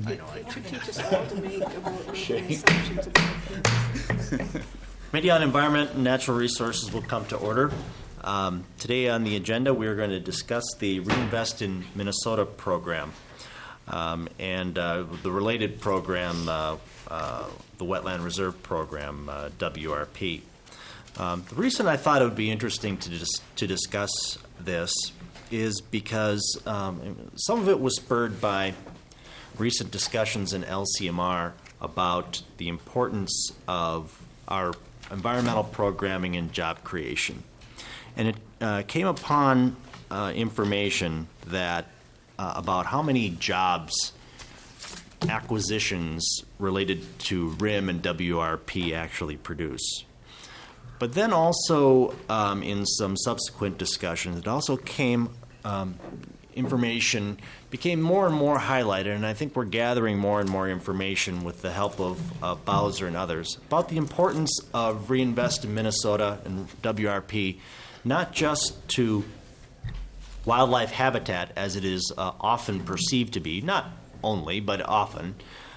I know, I do. Just all to make about making assumptions about Committee on Environment and Natural Resources will come to order. Today on the agenda, we are going to discuss the Reinvest in Minnesota program and the related program, the Wetland Reserve Program, WRP. The reason I thought it would be interesting to discuss this is because some of it was spurred by recent discussions in LCMR about the importance of our environmental programming and job creation. And it came upon information that about how many jobs acquisitions related to RIM and WRP actually produce. But then also in some subsequent discussions, it also came information became more and more highlighted, and I think we're gathering more and more information with the help of Bowser and others about the importance of Reinvest in Minnesota and WRP, not just to wildlife habitat as it is often perceived to be, not only, but often,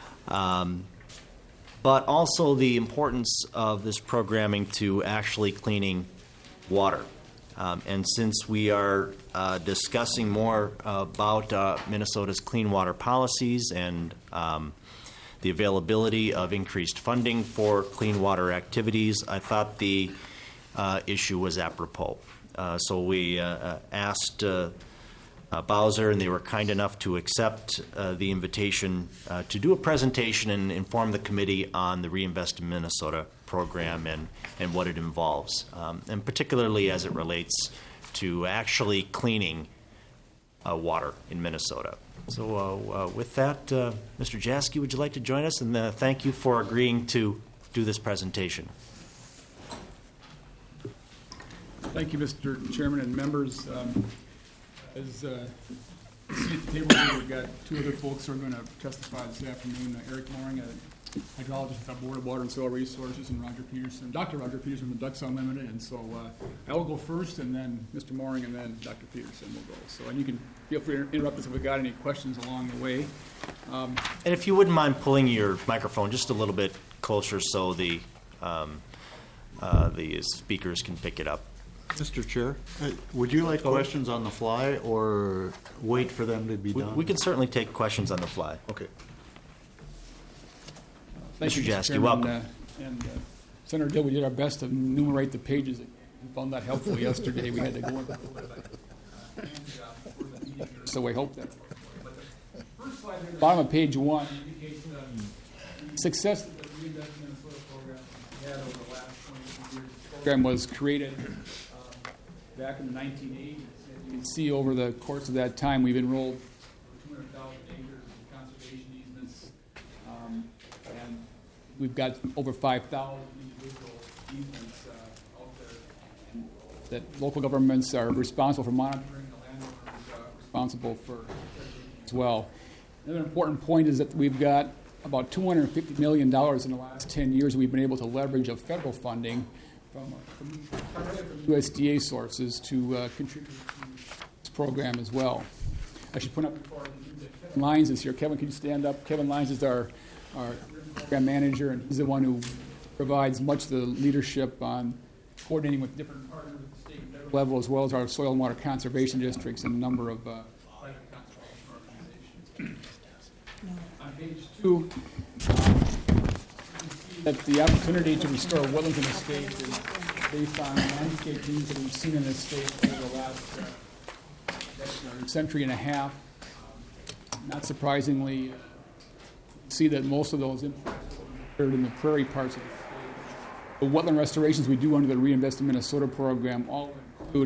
but also the importance of this programming to actually cleaning water. And since we are discussing more about Minnesota's clean water policies and the availability of increased funding for clean water activities, I thought the issue was apropos. So we asked Bowser, and they were kind enough to accept the invitation to do a presentation and inform the committee on the Reinvest in Minnesota program and what it involves, and particularly as it relates to actually cleaning water in Minnesota. So with that, Mr. Jaski, would you like to join us? And thank you for agreeing to do this presentation. Thank you, Mr. Chairman and members. As you see at the table here, we've got two other folks who are going to testify this afternoon. Eric Mooring, a hydrologist at the Board of Water and Soil Resources, and Dr. Roger Peterson from Ducks Unlimited. And so I will go first, and then Mr. Mooring, and then Dr. Peterson will go. So, and you can feel free to interrupt us if we've got any questions along the way. And if you wouldn't mind pulling your microphone just a little bit closer so the speakers can pick it up. Mr. Chair, would you like questions on the fly or wait for them to be done? We can certainly take questions on the fly. Okay. Thank you, Mr. Jaski, Chairman, welcome. And Senator Dill, we did our best to enumerate the pages. We found that helpful yesterday. We had to go into so I hope that. Bottom of page 1 indicates the success of the Reinvest in Minnesota program we had over the last 22 years. The program was created back in the 1980s. As you can see, over the course of that time, we've enrolled over 200,000 acres of conservation easements, and we've got over 5,000 individual easements out there. That local governments are responsible for monitoring, the landowners are responsible for as well. Another important point is that we've got about $250 million in the last 10 years we've been able to leverage of federal funding from USDA sources to contribute to this program as well. I should point out before Kevin Lyons is here. Kevin, can you stand up? Kevin Lyons is our program manager, and he's the one who provides much of the leadership on coordinating with different partners at the state and federal level, as well as our soil and water conservation districts and a number of private conservation organizations. On page 2, that the opportunity to restore wetlands in the state is based on landscape needs that we've seen in this state over the last century and a half. Not surprisingly, see that most of those impacts occurred in the prairie parts of the state. The wetland restorations we do under the Reinvest in Minnesota program all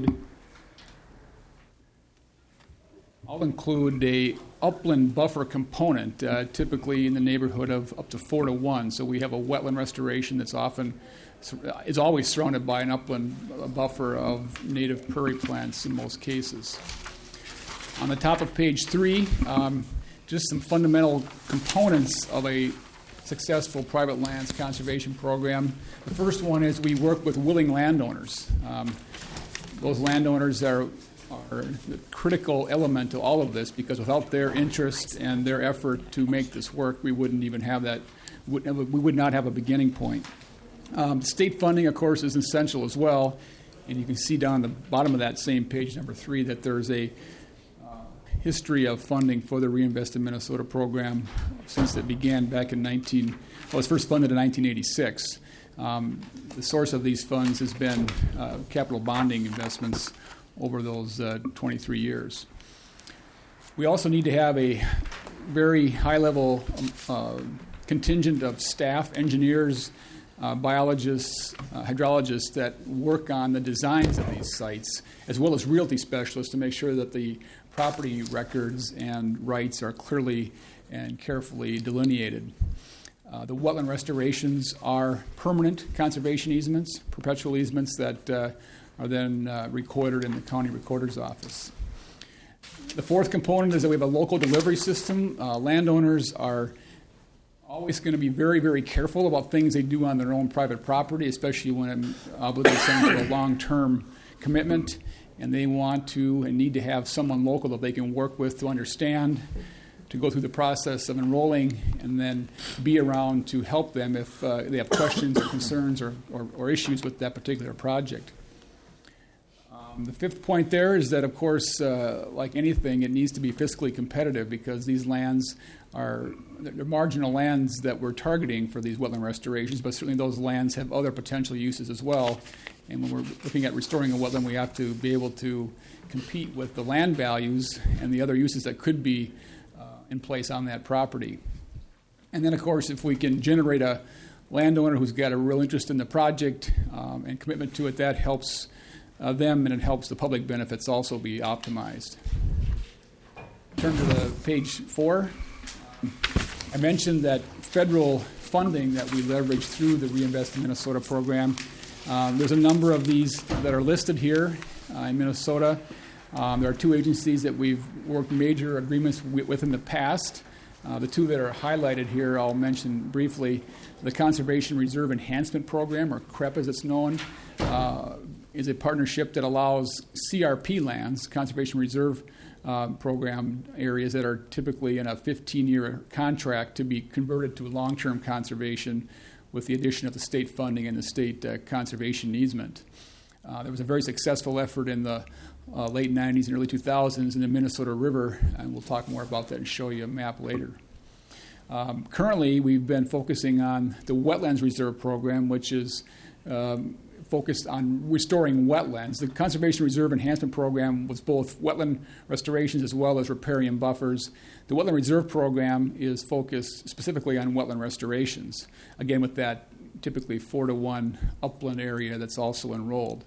include a upland buffer component, typically in the neighborhood of up to 4-to-1. So we have a wetland restoration that's is always surrounded by an upland buffer of native prairie plants in most cases. On the top of page 3, just some fundamental components of a successful private lands conservation program. The first one is we work with willing landowners. Those landowners are are the critical element to all of this, because without their interest and their effort to make this work, we wouldn't even have that. We would not have a beginning point. State funding, of course, is essential as well, and you can see down the bottom of that same page, number 3, that there's a history of funding for the Reinvest in Minnesota program since it began back in it was first funded in 1986. The source of these funds has been capital bonding investments over those 23 years. We also need to have a very high-level contingent of staff, engineers, biologists, hydrologists that work on the designs of these sites, as well as realty specialists to make sure that the property records and rights are clearly and carefully delineated. The wetland restorations are permanent conservation easements, perpetual easements that are then recorded in the county recorder's office. The fourth component is that we have a local delivery system. Landowners are always going to be very, very careful about things they do on their own private property, especially when it obligates them to a long-term commitment, and they want to and need to have someone local that they can work with to understand, to go through the process of enrolling, and then be around to help them if they have questions or concerns or issues with that particular project. The fifth point there is that, of course, like anything, it needs to be fiscally competitive, because these lands are they're marginal lands that we're targeting for these wetland restorations, but certainly those lands have other potential uses as well. And when we're looking at restoring a wetland, we have to be able to compete with the land values and the other uses that could be in place on that property. And then, of course, if we can generate a landowner who's got a real interest in the project and commitment to it, that helps them, and it helps the public benefits also be optimized. Turn to the page 4. I mentioned that federal funding that we leverage through the Reinvest in Minnesota program. There's a number of these that are listed here in Minnesota. There are 2 agencies that we've worked major agreements with in the past. The 2 that are highlighted here I'll mention briefly. The Conservation Reserve Enhancement Program, or CREP as it's known, is a partnership that allows CRP lands, Conservation Reserve Program areas that are typically in a 15-year contract, to be converted to long-term conservation with the addition of the state funding and the state conservation easement. There was a very successful effort in the late 90s and early 2000s in the Minnesota River, and we'll talk more about that and show you a map later. Currently, we've been focusing on the Wetlands Reserve Program, which is focused on restoring wetlands. The Conservation Reserve Enhancement Program was both wetland restorations as well as riparian buffers. The Wetland Reserve Program is focused specifically on wetland restorations, again with that typically 4-to-1 upland area that's also enrolled.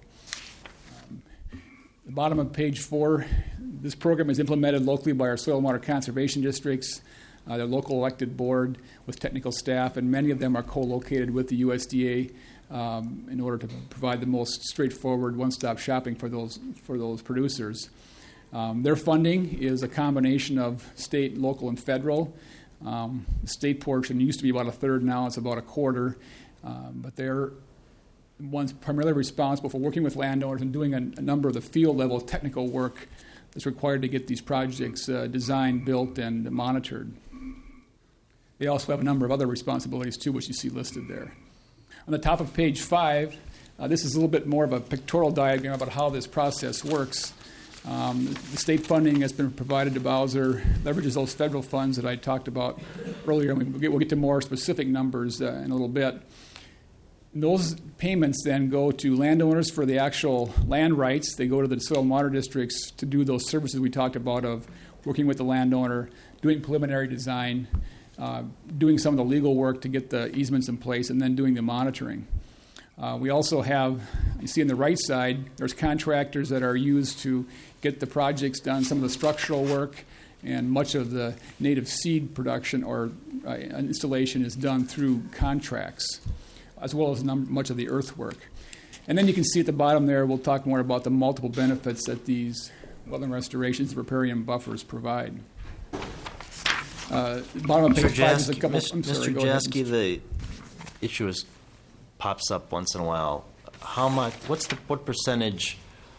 The bottom of page 4, this program is implemented locally by our soil and water conservation districts, their local elected board with technical staff, and many of them are co-located with the USDA in order to provide the most straightforward one-stop shopping for those producers. Their funding is a combination of state, local, and federal. The state portion used to be about a third, now it's about a quarter, but they're ones primarily responsible for working with landowners and doing a number of the field-level technical work that's required to get these projects designed, built, and monitored. They also have a number of other responsibilities, too, which you see listed there. On the top of page 5, this is a little bit more of a pictorial diagram about how this process works. The state funding has been provided to Bowser, leverages those federal funds that I talked about earlier. We'll get to more specific numbers in a little bit. And those payments then go to landowners for the actual land rights. They go to the soil and water districts to do those services we talked about of working with the landowner, doing preliminary design, doing some of the legal work to get the easements in place, and then doing the monitoring. We also have, you see on the right side, there's contractors that are used to get the projects done, some of the structural work, and much of the native seed production or installation is done through contracts, as well as much of the earthwork. And then you can see at the bottom there, we'll talk more about the multiple benefits that these wetland restorations, riparian buffers provide. Bottom of page 5 is a couple. Mr. Jaski, the issue pops up once in a while. What percentage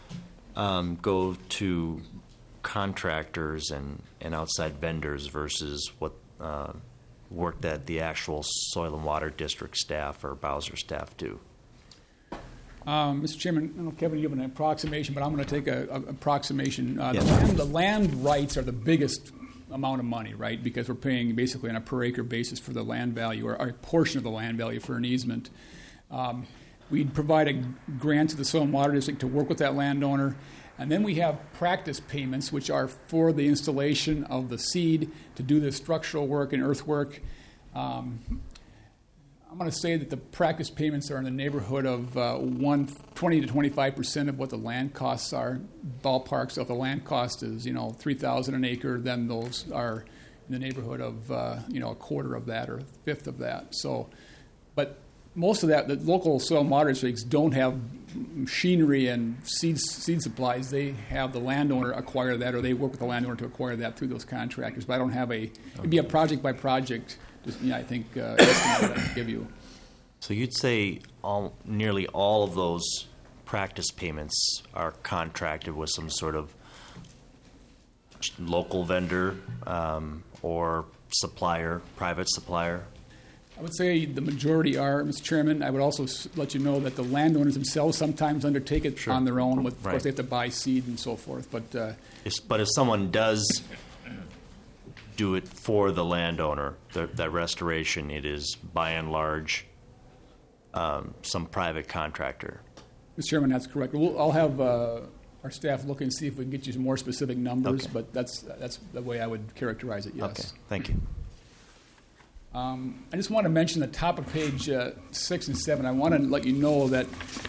go to contractors and outside vendors versus what work that the actual Soil and Water District staff or Bowser staff do? Mr. Chairman, I don't know, Kevin, you have an approximation, but I'm going to take an approximation. Yes. The land rights are the biggest amount of money, right? Because we're paying basically on a per acre basis for the land value, or a portion of the land value for an easement. We'd provide a grant to the Soil and Water District to work with that landowner. And then we have practice payments, which are for the installation of the seed, to do the structural work and earthwork. I'm going to say that the practice payments are in the neighborhood of 20 to 25% of what the land costs are, ballpark. So if the land cost is, $3,000 an acre, then those are in the neighborhood of, a quarter of that or a fifth of that. So, but most of that, the local soil and water districts don't have machinery and seed supplies. They have the landowner acquire that, or they work with the landowner to acquire that through those contractors. But I don't have it'd be a project by project. I think estimate that I can give you. So you'd say nearly all of those practice payments are contracted with some sort of local vendor or supplier, private supplier? I would say the majority are, Mr. Chairman. I would also let you know that the landowners themselves sometimes undertake it on their own. Of course, they have to buy seed and so forth. But if someone does do it for the landowner, that restoration, it is by and large some private contractor. Mr. Chairman, that's correct. I'll have our staff look and see if we can get you some more specific numbers, but that's the way I would characterize it, yes. Okay, thank you. I just want to mention the top of page 6 and 7. I want to let you know that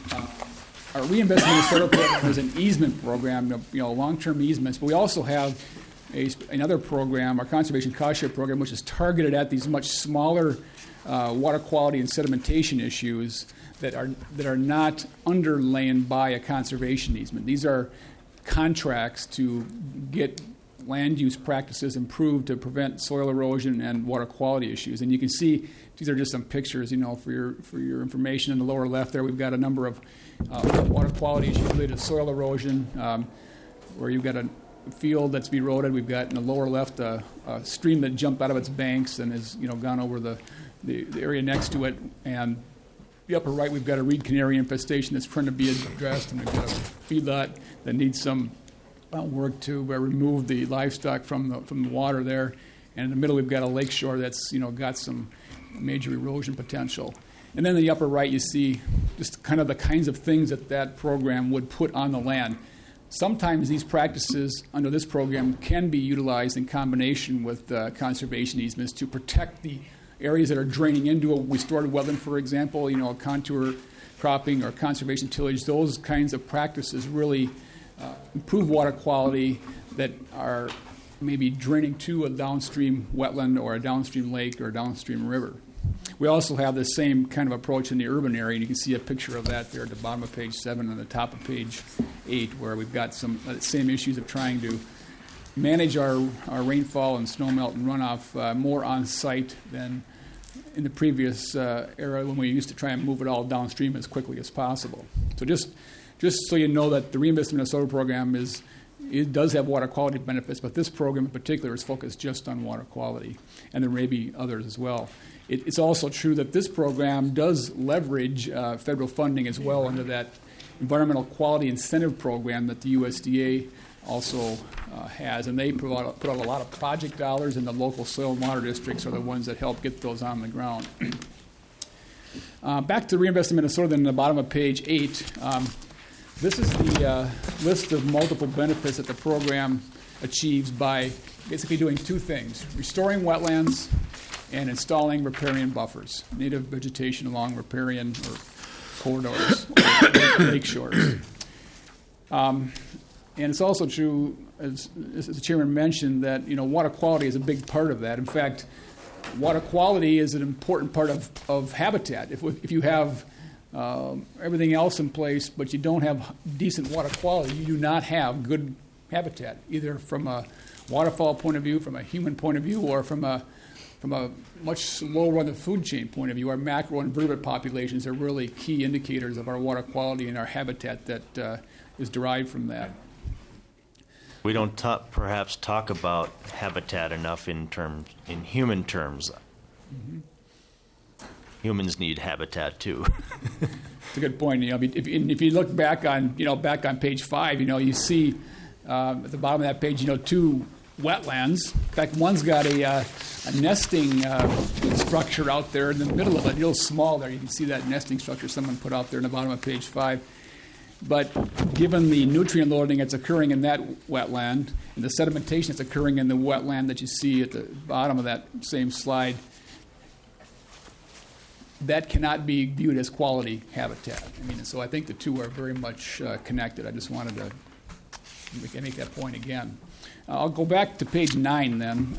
our reinvestment in soil program is an easement program, long-term easements, but we also have another program, our conservation cost share program, which is targeted at these much smaller water quality and sedimentation issues that are not underlain by a conservation easement. These are contracts to get land use practices improved to prevent soil erosion and water quality issues. And you can see these are just some pictures, for your information. In the lower left there, we've got a number of water quality issues related to soil erosion, where you've got a field that's eroded. We've got in the lower left a stream that jumped out of its banks and has gone over the area next to it. And the upper right, we've got a reed canary infestation that's trying to be addressed, and we've got a feedlot that needs some work to remove the livestock from the water there. And in the middle, we've got a lake shore that's got some major erosion potential. And then in the upper right, you see just kind of the kinds of things that program would put on the land. Sometimes these practices under this program can be utilized in combination with conservation easements to protect the areas that are draining into a restored wetland, for example, contour cropping or conservation tillage. Those kinds of practices really improve water quality that are maybe draining to a downstream wetland or a downstream lake or a downstream river. We also have the same kind of approach in the urban area, and you can see a picture of that there at the bottom of page 7 and the top of page 8, where we've got some same issues of trying to manage our rainfall and snowmelt and runoff more on site than in the previous era when we used to try and move it all downstream as quickly as possible. So just so you know that the Reinvestment in Soil program it does have water quality benefits, but this program in particular is focused just on water quality, and there may be others as well. It's also true that this program does leverage federal funding as well under that environmental quality incentive program that the USDA also has, and they put out a lot of project dollars, and the local soil and water districts are the ones that help get those on the ground. Back to Reinvestment in Minnesota, in the bottom of page 8. This is the list of multiple benefits that the program achieves by basically doing two things: restoring wetlands and installing riparian buffers, native vegetation along riparian or corridors, or lake shores. And it's also true, as the chairman mentioned, that water quality is a big part of that. In fact, water quality is an important part of habitat. If you have everything else in place, but you don't have decent water quality, you do not have good habitat, either from a waterfall point of view, from a human point of view, or from a much lower on the food chain point of view. Our macroinvertebrate populations are really key indicators of our water quality and our habitat that is derived from that. We don't perhaps talk about habitat enough in human terms. Mm-hmm. Humans need habitat too. It's a good point. If you look back on page 5, you see at the bottom of that page, 2 wetlands. In fact, one's got a nesting structure out there in the middle of it, a little small there. You can see that nesting structure someone put out there in the bottom of page 5. But given the nutrient loading that's occurring in that wetland and the sedimentation that's occurring in the wetland that you see at the bottom of that same slide, that cannot be viewed as quality habitat. So I think the two are very much connected. I just wanted to make that point again. I'll go back to page 9 then,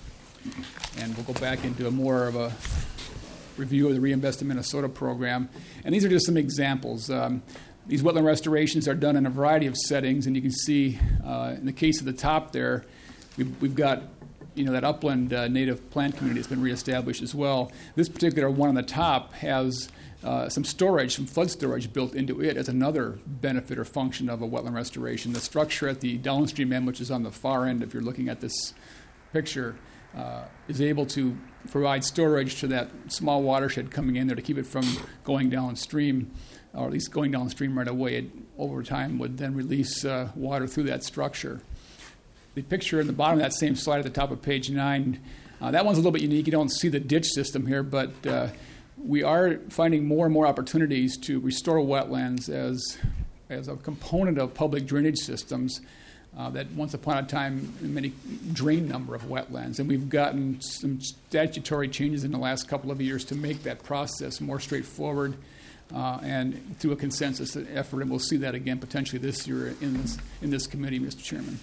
and we'll go back into more of a review of the Reinvest in Minnesota program. And these are just some examples. These wetland restorations are done in a variety of settings, and you can see in the case of the top there, we've got that upland native plant community that's been reestablished as well. This particular one on the top has some flood storage built into it as another benefit or function of a wetland restoration. The structure at the downstream end, which is on the far end if you're looking at this picture, is able to provide storage to that small watershed coming in there to keep it from going downstream, or at least going downstream right away. It, over time, would then release water through that structure. The picture in the bottom of that same slide at the top of page 9, that one's a little bit unique. You don't see the ditch system here, but we are finding more and more opportunities to restore wetlands as a component of public drainage systems that once upon a time many drained number of wetlands. And we've gotten some statutory changes in the last couple of years to make that process more straightforward and through a consensus effort. And we'll see that again potentially this year in this committee, Mr. Chairman.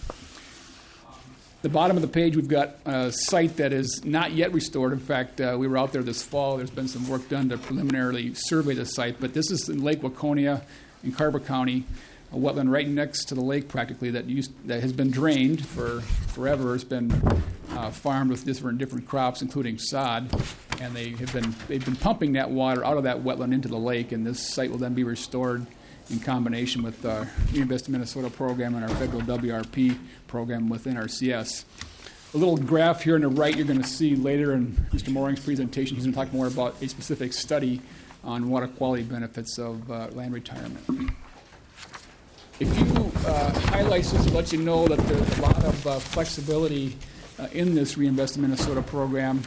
The bottom of the page, we've got a site that is not yet restored. In fact, we were out there this fall. There's been some work done to preliminarily survey the site, but this is in Lake Waconia in Carver County, a wetland right next to the lake practically that has been drained for forever. It's been farmed with different crops, including sod, and they've been pumping that water out of that wetland into the lake, and this site will then be restored in combination with the Reinvest in Minnesota program and our federal WRP program within our CS. A little graph here on the right you're going to see later in Mr. Mooring's presentation. He's going to talk more about a specific study on water quality benefits of land retirement. If you highlight this to let you know that there's a lot of flexibility in this Reinvest in Minnesota program.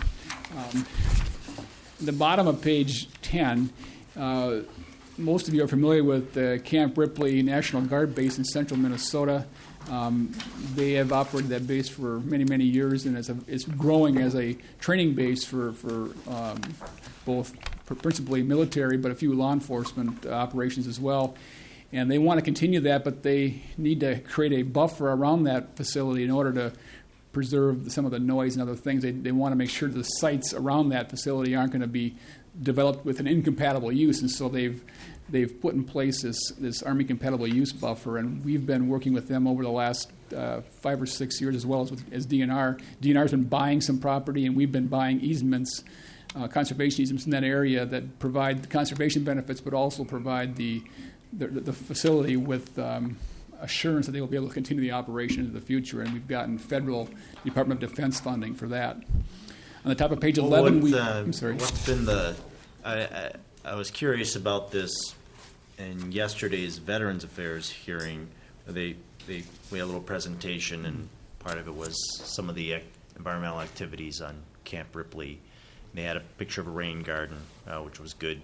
The bottom of page 10, most of you are familiar with Camp Ripley National Guard Base in central Minnesota. They have operated that base for many, many years, and it's growing as a training base for both principally military, but a few law enforcement operations as well. And they want to continue that, but they need to create a buffer around that facility in order to preserve some of the noise and other things. They want to make sure the sites around that facility aren't going to be developed with an incompatible use, and so they've put in place this Army compatible use buffer, and we've been working with them over the last 5 or 6 years as well as DNR. DNR's been buying some property, and we've been buying easements, conservation easements in that area that provide the conservation benefits, but also provide the facility with assurance that they will be able to continue the operation into the future, and we've gotten federal Department of Defense funding for that. On the top of page 11, I'm sorry. What's been I was curious about this in yesterday's Veterans Affairs hearing. We had a little presentation, and part of it was some of the environmental activities on Camp Ripley. They had a picture of a rain garden, which was good.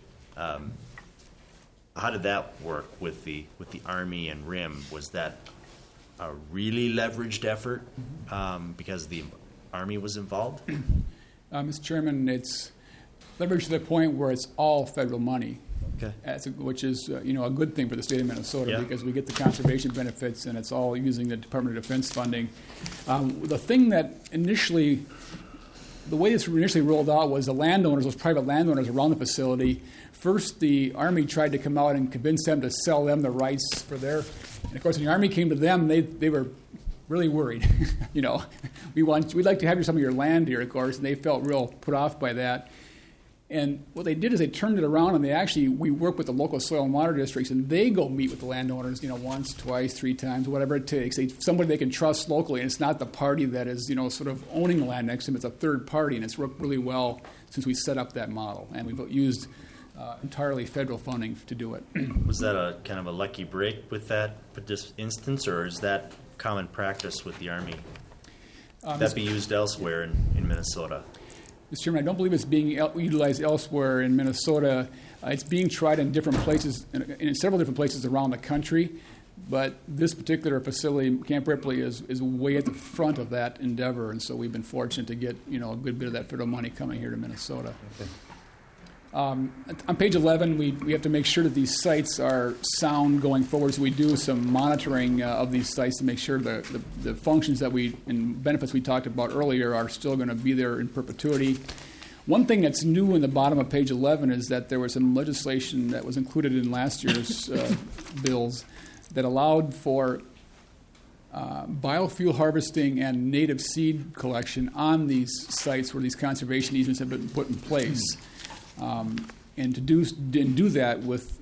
How did that work with the Army and RIM? Was that a really leveraged effort because the Army was involved? Mr. Chairman, it's leveraged to the point where it's all federal money, okay. Which is a good thing for the state of Minnesota because we get the conservation benefits, and it's all using the Department of Defense funding. The thing that the way this initially rolled out was those private landowners around the facility. First, the Army tried to come out and convince them to sell them the rights for their. And of course, when the Army came to them, they were really worried. We'd like to have some of your land here, of course, and they felt real put off by that. And what they did is they turned it around, and we work with the local soil and water districts, and they go meet with the landowners, once, twice, 3 times, whatever it takes. Somebody they can trust locally, and it's not the party that is, sort of owning the land next to them. It's a third party, and it's worked really well since we set up that model. And we've used entirely federal funding to do it. Was that a kind of a lucky break with this instance, or is that common practice with the Army? That be used elsewhere in Minnesota? Mr. Chairman, I don't believe it's being utilized elsewhere in Minnesota. It's being tried in different places, in several different places around the country. But this particular facility, Camp Ripley, is way at the front of that endeavor, and so we've been fortunate to get a good bit of that federal money coming here to Minnesota. Okay. On page 11, we have to make sure that these sites are sound going forward, so we do some monitoring of these sites to make sure the functions and benefits we talked about earlier are still going to be there in perpetuity. One thing that's new in the bottom of page 11 is that there was some legislation that was included in last year's bills that allowed for biofuel harvesting and native seed collection on these sites where these conservation easements have been put in place. And to do that with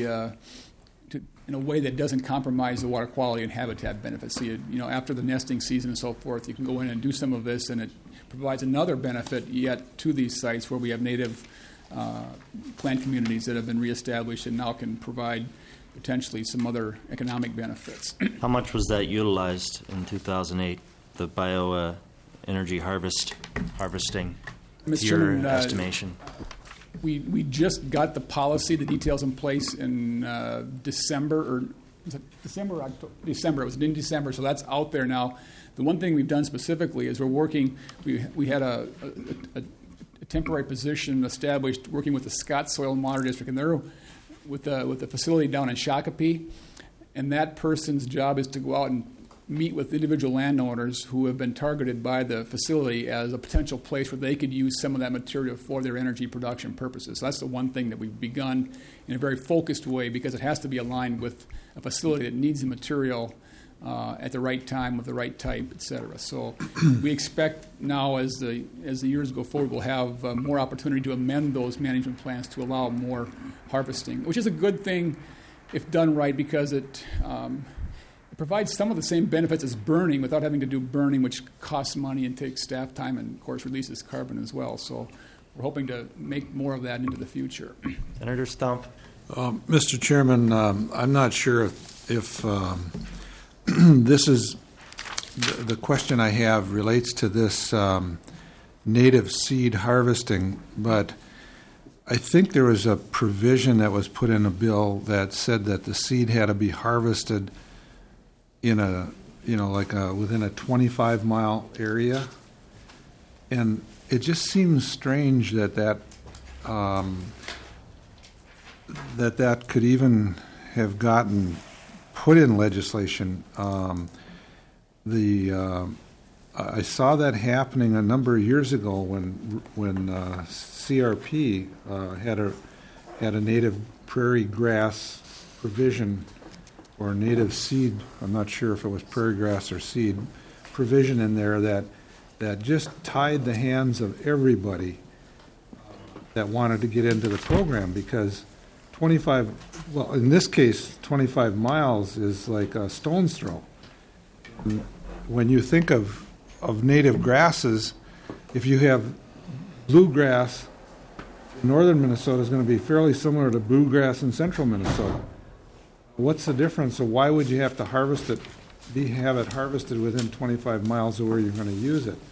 in a way that doesn't compromise the water quality and habitat benefits. So after the nesting season and so forth, you can go in and do some of this, and it provides another benefit yet to these sites where we have native plant communities that have been reestablished and now can provide potentially some other economic benefits. How much was that utilized in 2008? The bioenergy harvesting? Mr. To your Chairman, estimation. We just got the policy, the details in place in December, or was it December or October? December. It was in December, so that's out there now. The one thing we've done specifically is we're working. We had a temporary position established working with the Scott Soil and Water District, and they're with the facility down in Shakopee, and that person's job is to go out and meet with individual landowners who have been targeted by the facility as a potential place where they could use some of that material for their energy production purposes. So that's the one thing that we've begun in a very focused way, because it has to be aligned with a facility that needs the material at the right time with the right type, et cetera. So we expect now as the years go forward, we'll have more opportunity to amend those management plans to allow more harvesting, which is a good thing if done right, because it provides some of the same benefits as burning without having to do burning, which costs money and takes staff time and, of course, releases carbon as well. So we're hoping to make more of that into the future. Senator Stump. Mr. Chairman, I'm not sure if this is the question I have relates to this native seed harvesting, but I think there was a provision that was put in a bill that said that the seed had to be harvested in within a 25-mile area, and it just seems strange that could even have gotten put in legislation. I saw that happening a number of years ago when CRP had a native prairie grass provision or native seed. I'm not sure if it was prairie grass or seed provision in there that just tied the hands of everybody that wanted to get into the program, because 25 miles is like a stone's throw. When you think of native grasses, if you have bluegrass, northern Minnesota is going to be fairly similar to bluegrass in central Minnesota. What's the difference? So why would you have to have it harvested within 25 miles of where you're going to use it?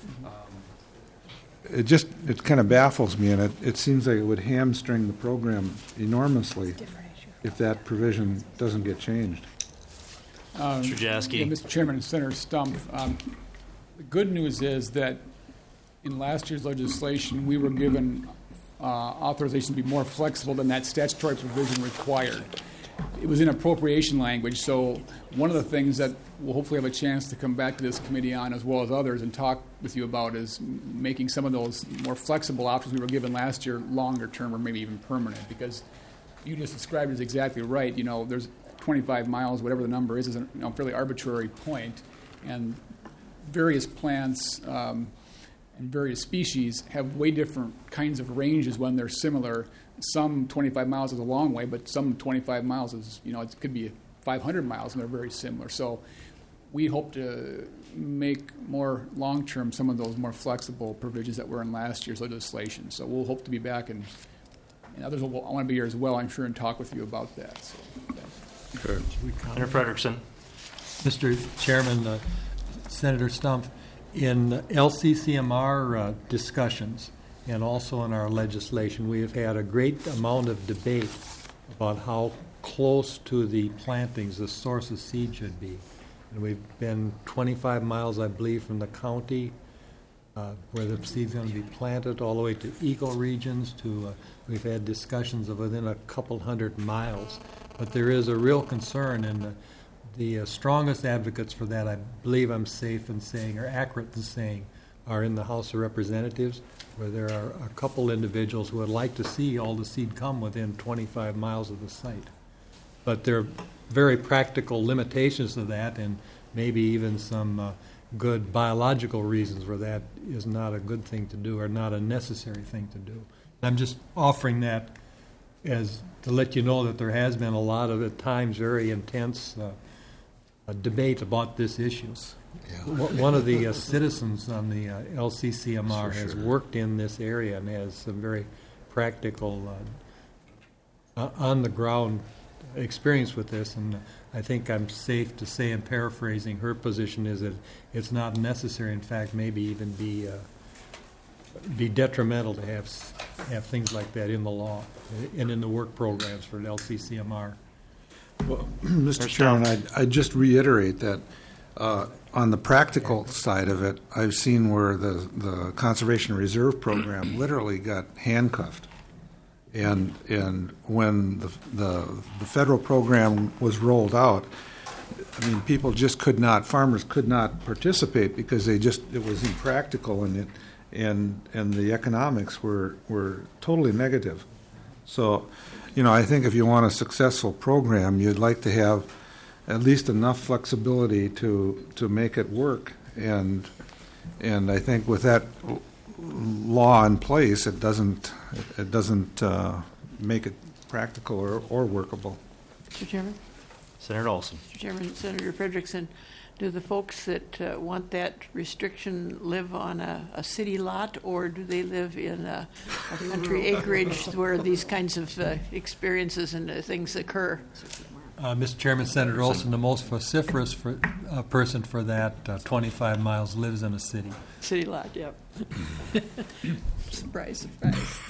It kind of baffles me, and it seems like it would hamstring the program enormously if that provision doesn't get changed. Mr. Jaski. Yeah, Mr. Chairman and Senator Stump, the good news is that in last year's legislation, we were given authorization to be more flexible than that statutory provision required. It was in appropriation language, so one of the things that we'll hopefully have a chance to come back to this committee on, as well as others, and talk with you about is making some of those more flexible options we were given last year longer term or maybe even permanent, because you just described it as exactly right. There's 25 miles, whatever the number is a fairly arbitrary point, and various plants and various species have way different kinds of ranges when they're similar. Some 25 miles is a long way, but some 25 miles is, it could be 500 miles, and they're very similar. So we hope to make more long-term some of those more flexible provisions that were in last year's legislation. So we'll hope to be back, and others will want to be here as well, I'm sure, and talk with you about that. So, thanks. Senator Frederickson. Mr. Chairman, Senator Stumpf, in LCCMR discussions and also in our legislation, we have had a great amount of debate about how close to the plantings the source of seed should be. And we've been 25 miles, I believe, from the county where the seed's going to be planted, all the way to ecoregions. We've had discussions of within a couple hundred miles. But there is a real concern, and the strongest advocates for that, I believe I'm safe in saying, or accurate in saying, are in the House of Representatives, where there are a couple individuals who would like to see all the seed come within 25 miles of the site. But there are very practical limitations to that, and maybe even some good biological reasons where that is not a good thing to do or not a necessary thing to do. I'm just offering that as to let you know that there has been a lot of, at times, very intense debate about this issue. One of the citizens on the LCCMR has worked in this area and has some very practical, on-the-ground experience with this, and I think I'm safe to say, in paraphrasing, her position is that it's not necessary, in fact, maybe even be detrimental to have things like that in the law and in the work programs for LCCMR. Well, Mr. Chairman, I'd just reiterate that on the practical side of it, I've seen where the Conservation Reserve Program literally got handcuffed. And when the federal program was rolled out, I mean, farmers could not participate because it was impractical, and the economics were totally negative. So, I think if you want a successful program, you'd like to have at least enough flexibility to make it work. And I think with that law in place, it doesn't make it practical or workable. Mr. Chairman? Senator Olson. Mr. Chairman, Senator Frederickson, do the folks that want that restriction live on a city lot, or do they live in a country acreage where these kinds of experiences and things occur? Mr. Chairman, Senator Olson, the most vociferous person for that 25 miles lives in a city. City lot, yep. Surprise, surprise.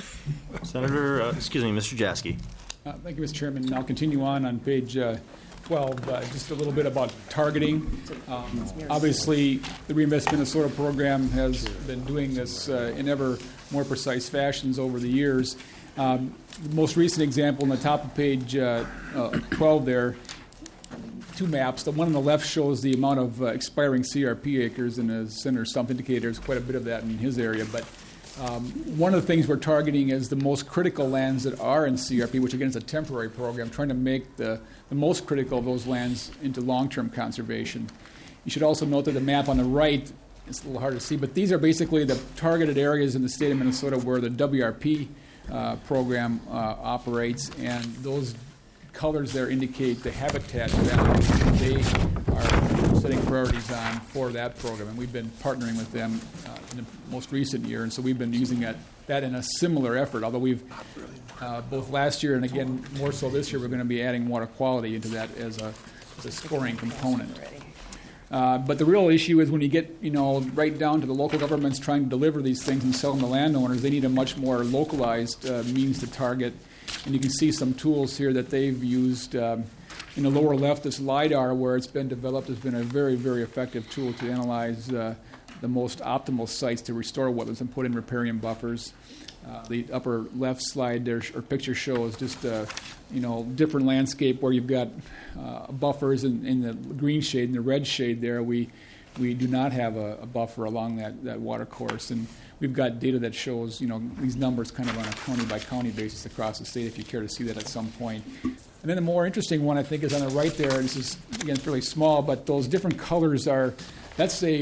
Mr. Jaski. Thank you, Mr. Chairman. And I'll continue on page 12, just a little bit about targeting. Obviously, the Reinvest Minnesota program has been doing this in ever more precise fashions over the years. The most recent example on the top of page 12 there, two maps. The one on the left shows the amount of expiring CRP acres, and as Senator Stumpf indicated, there's quite a bit of that in his area. But one of the things we're targeting is the most critical lands that are in CRP, which again is a temporary program, trying to make the most critical of those lands into long-term conservation. You should also note that the map on the right, it's a little hard to see, but these are basically the targeted areas in the state of Minnesota where the WRP program operates, and those colors there indicate the habitat that they are setting priorities on for that program, and we've been partnering with them in the most recent year, and so we've been using that in a similar effort, although we've both last year and again more so this year, we're going to be adding water quality into that as a scoring component. But the real issue is when you get, right down to the local governments trying to deliver these things and sell them to landowners, they need a much more localized means to target. And you can see some tools here that they've used. In the lower left, this LIDAR, where it's been developed, has been a very, very effective tool to analyze the most optimal sites to restore wetlands and put in riparian buffers. The upper left slide there, or picture shows just different landscape where you've got buffers in the green shade and the red shade there. We do not have a buffer along that water course, and we've got data that shows these numbers kind of on a county by county basis across the state. If you care to see that at some point. And then the more interesting one I think is on the right there. This is again fairly small, but those different colors that's a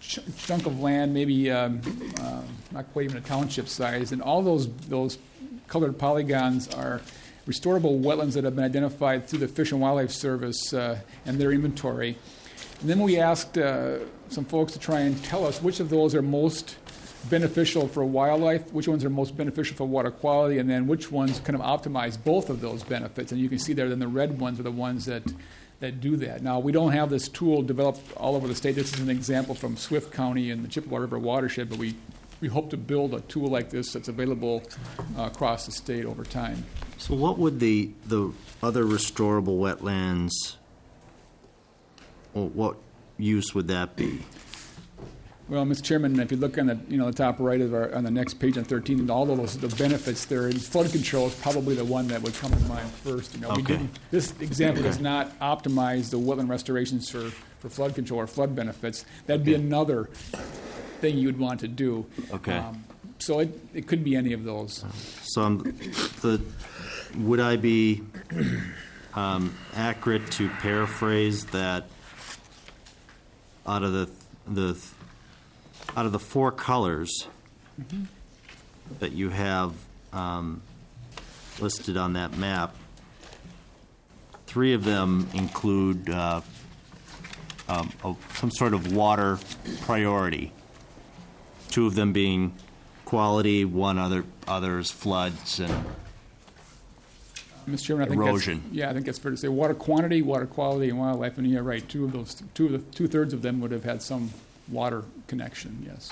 chunk of land, maybe not quite even a township size, and all those colored polygons are restorable wetlands that have been identified through the Fish and Wildlife Service and their inventory. And then we asked some folks to try and tell us which of those are most beneficial for wildlife, which ones are most beneficial for water quality, and then which ones kind of optimize both of those benefits. And you can see there, then the red ones are the ones that do that. Now, we don't have this tool developed all over the state. This is an example from Swift County and the Chippewa River watershed, but we hope to build a tool like this that's available across the state over time. So what would the other restorable wetlands, or what use would that be? Well, Mr. Chairman, if you look on the top right of on the next page on 13, all of the benefits there, and flood control is probably the one that would come to mind first. Okay. This example does not optimize the wetland restorations for flood control or flood benefits. That'd be another thing you'd want to do. Okay. So it could be any of those. So would I be accurate to paraphrase that out of the four colors that you have listed on that map, 3 of them include some sort of water priority. 2 of them being quality, others floods and Mr. Chairman, I think erosion. I think that's fair to say. Water quantity, water quality, and wildlife. And you're right. 2/3 of them would have had some water connection. Yes.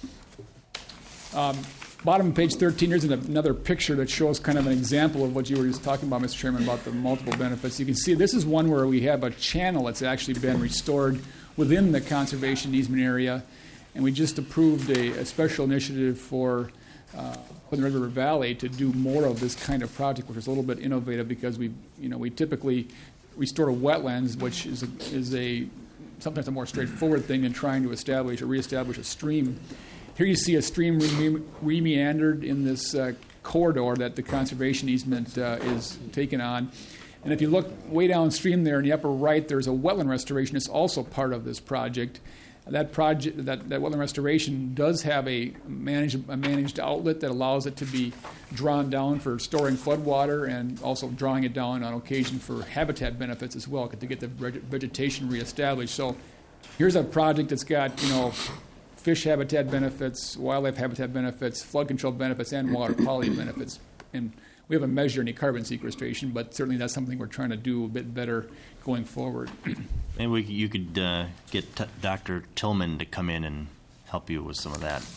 Bottom of page 13. Here's another picture that shows kind of an example of what you were just talking about, Mr. Chairman, about the multiple benefits. You can see this is one where we have a channel that's actually been restored within the conservation easement area, and we just approved a special initiative for the Red River Valley to do more of this kind of project, which is a little bit innovative because we typically restore wetlands, which is sometimes a more straightforward thing than trying to establish or reestablish a stream. Here you see a stream re-meandered in this corridor that the conservation easement is taken on. And if you look way downstream there in the upper right, there's a wetland restoration that's also part of this project. That wetland restoration does have a managed outlet that allows it to be drawn down for storing floodwater and also drawing it down on occasion for habitat benefits as well to get the vegetation reestablished. So here's a project that's got fish habitat benefits, wildlife habitat benefits, flood control benefits, and water quality benefits. And we haven't measured any carbon sequestration, but certainly that's something we're trying to do a bit better going forward. Maybe you could get Dr. Tillman to come in and help you with some of that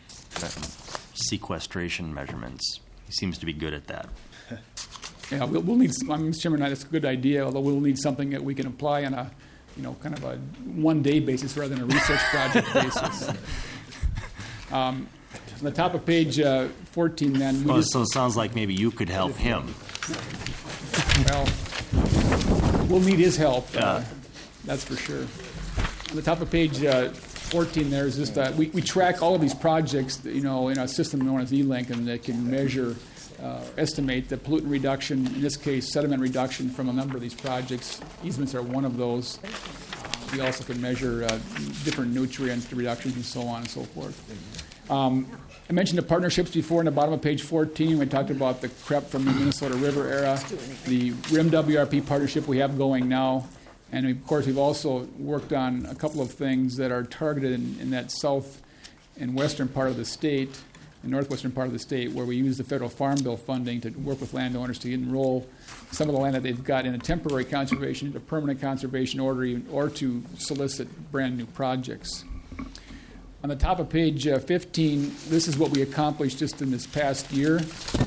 sequestration measurements. He seems to be good at that. Yeah, we'll need. Mr. Chairman, that's a good idea. Although we'll need something that we can apply on a, kind of a one-day basis rather than a research project basis. On the top of page 14, then. So it sounds like maybe you could help him. Well, we'll need his help. That's for sure. On the top of page 14, there's just we track all of these projects, in a system known as E-Link, and that can measure, estimate the pollutant reduction. In this case, sediment reduction from a number of these projects. Easements are one of those. We also can measure different nutrient reductions and so on and so forth. I mentioned the partnerships before in the bottom of page 14. We talked about the CREP from the Minnesota River era, the RIM WRP partnership we have going now, and of course we've also worked on a couple of things that are targeted in that south and western part of the state, the northwestern part of the state, where we use the federal farm bill funding to work with landowners to enroll some of the land that they've got in a temporary conservation, a permanent conservation order, or to solicit brand new projects. On the top of page 15, this is what we accomplished just in this past year.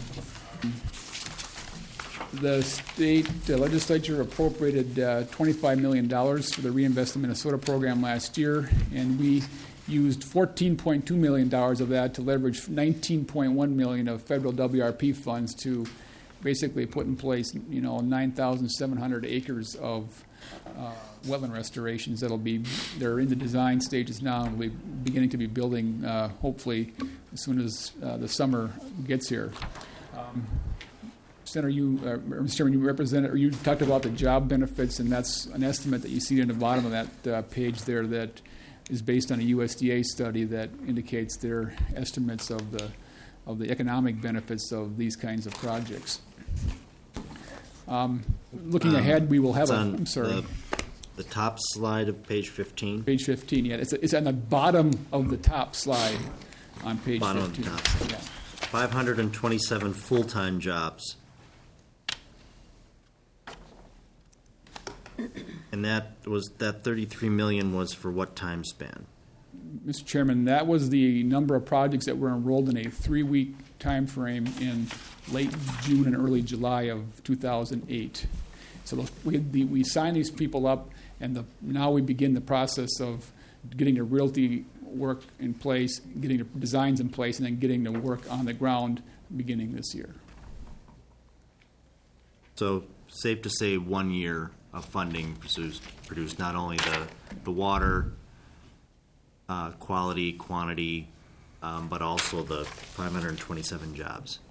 The state legislature appropriated $25 million for the Reinvest in Minnesota program last year, and we used $14.2 million of that to leverage $19.1 million of federal WRP funds to basically put in place, 9,700 acres of wetland restorations they're in the design stages now, and we'll be beginning to be building hopefully as soon as the summer gets here. Senator, Mr. Chairman, you talked about the job benefits, and that's an estimate that you see in the bottom of that page there that is based on a USDA study that indicates their estimates of the economic benefits of these kinds of projects. Looking ahead, we will have It's a, on I'm sorry, the top slide of page 15. page 15, yeah, it's on the bottom of the top slide on page 15. Bottom of the top slide. Yeah. 527 full-time jobs. And that 33 million was for what time span? Mr. Chairman, that was the number of projects that were enrolled in a 3-week time frame in late June and early July of 2008. So we signed these people up, and now we begin the process of getting the realty work in place, getting the designs in place, and then getting the work on the ground beginning this year. So safe to say 1 year of funding produced not only the water quality, quantity, but also the 527 jobs.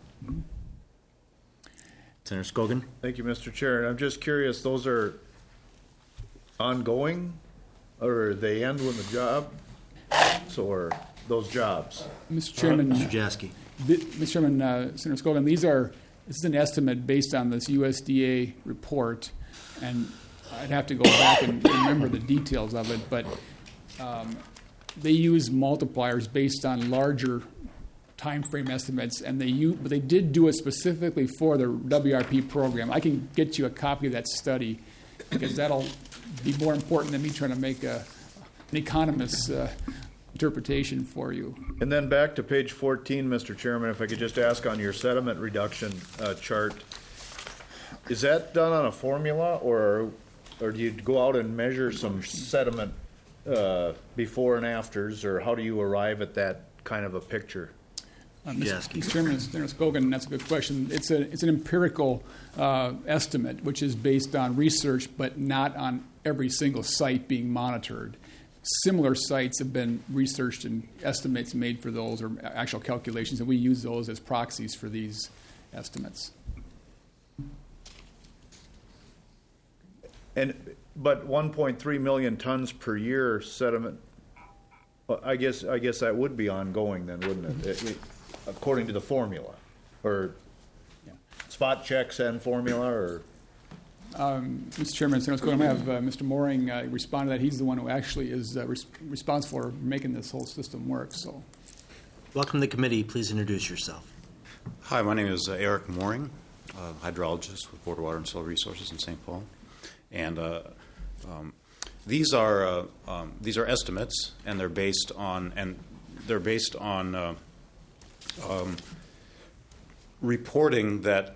Senator Scogan? Thank you, Mr. Chair. And I'm just curious, those are ongoing, or they end when the job, or those jobs? Mr. Chairman, Mr. Jaski? Mr. Chairman, Senator Scogan, this is an estimate based on this USDA report, and I'd have to go back and remember the details of it, but they use multipliers based on larger time frame estimates, and but they did do it specifically for the WRP program. I can get you a copy of that study, because that'll be more important than me trying to make an economist's interpretation for you. And then back to page 14, Mr. Chairman, if I could just ask on your sediment reduction chart, is that done on a formula, or do you go out and measure some sediment before and afters, or how do you arrive at that kind of a picture? Mr. Chairman, Senator Scogan, that's a good question. It's an empirical estimate, which is based on research, but not on every single site being monitored. Similar sites have been researched and estimates made for those, or actual calculations, and we use those as proxies for these estimates. But 1.3 million tons per year sediment, well, I guess that would be ongoing then, wouldn't it? According to the formula, or spot checks and formula, or? Mr. Chairman, Senator Scogan, I'm going to have Mr. Mooring respond to that. He's the one who actually is responsible for making this whole system work. So, Welcome to the committee. Please introduce yourself. Hi, my name is Eric Mooring, hydrologist with Board of Water and Soil Resources in St. Paul, and these are estimates, and they're based on reporting that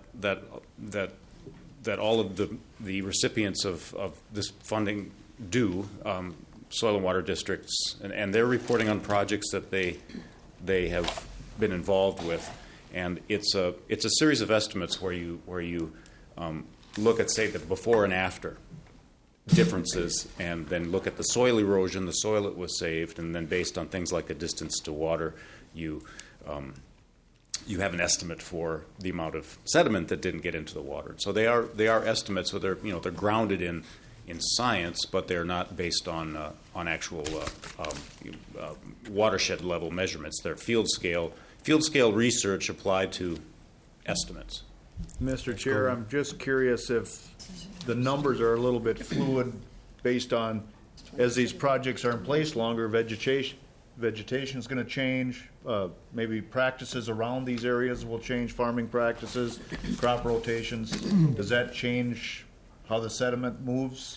all of the recipients of this funding do, soil and water districts, and they're reporting on projects that they have been involved with, and it's a series of estimates where you look at, say, the before and after differences, and then look at the soil erosion, the soil that was saved, and then based on things like the distance to water, you have an estimate for the amount of sediment that didn't get into the water. So they are estimates, so they're grounded in science, but they're not based on actual watershed level measurements. They're field scale research applied to estimates. Mr. Chair, I'm just curious if the numbers are a little bit fluid based on, as these projects are in place longer, vegetation is going to change. Maybe practices around these areas will change, farming practices, crop rotations. Does that change how the sediment moves?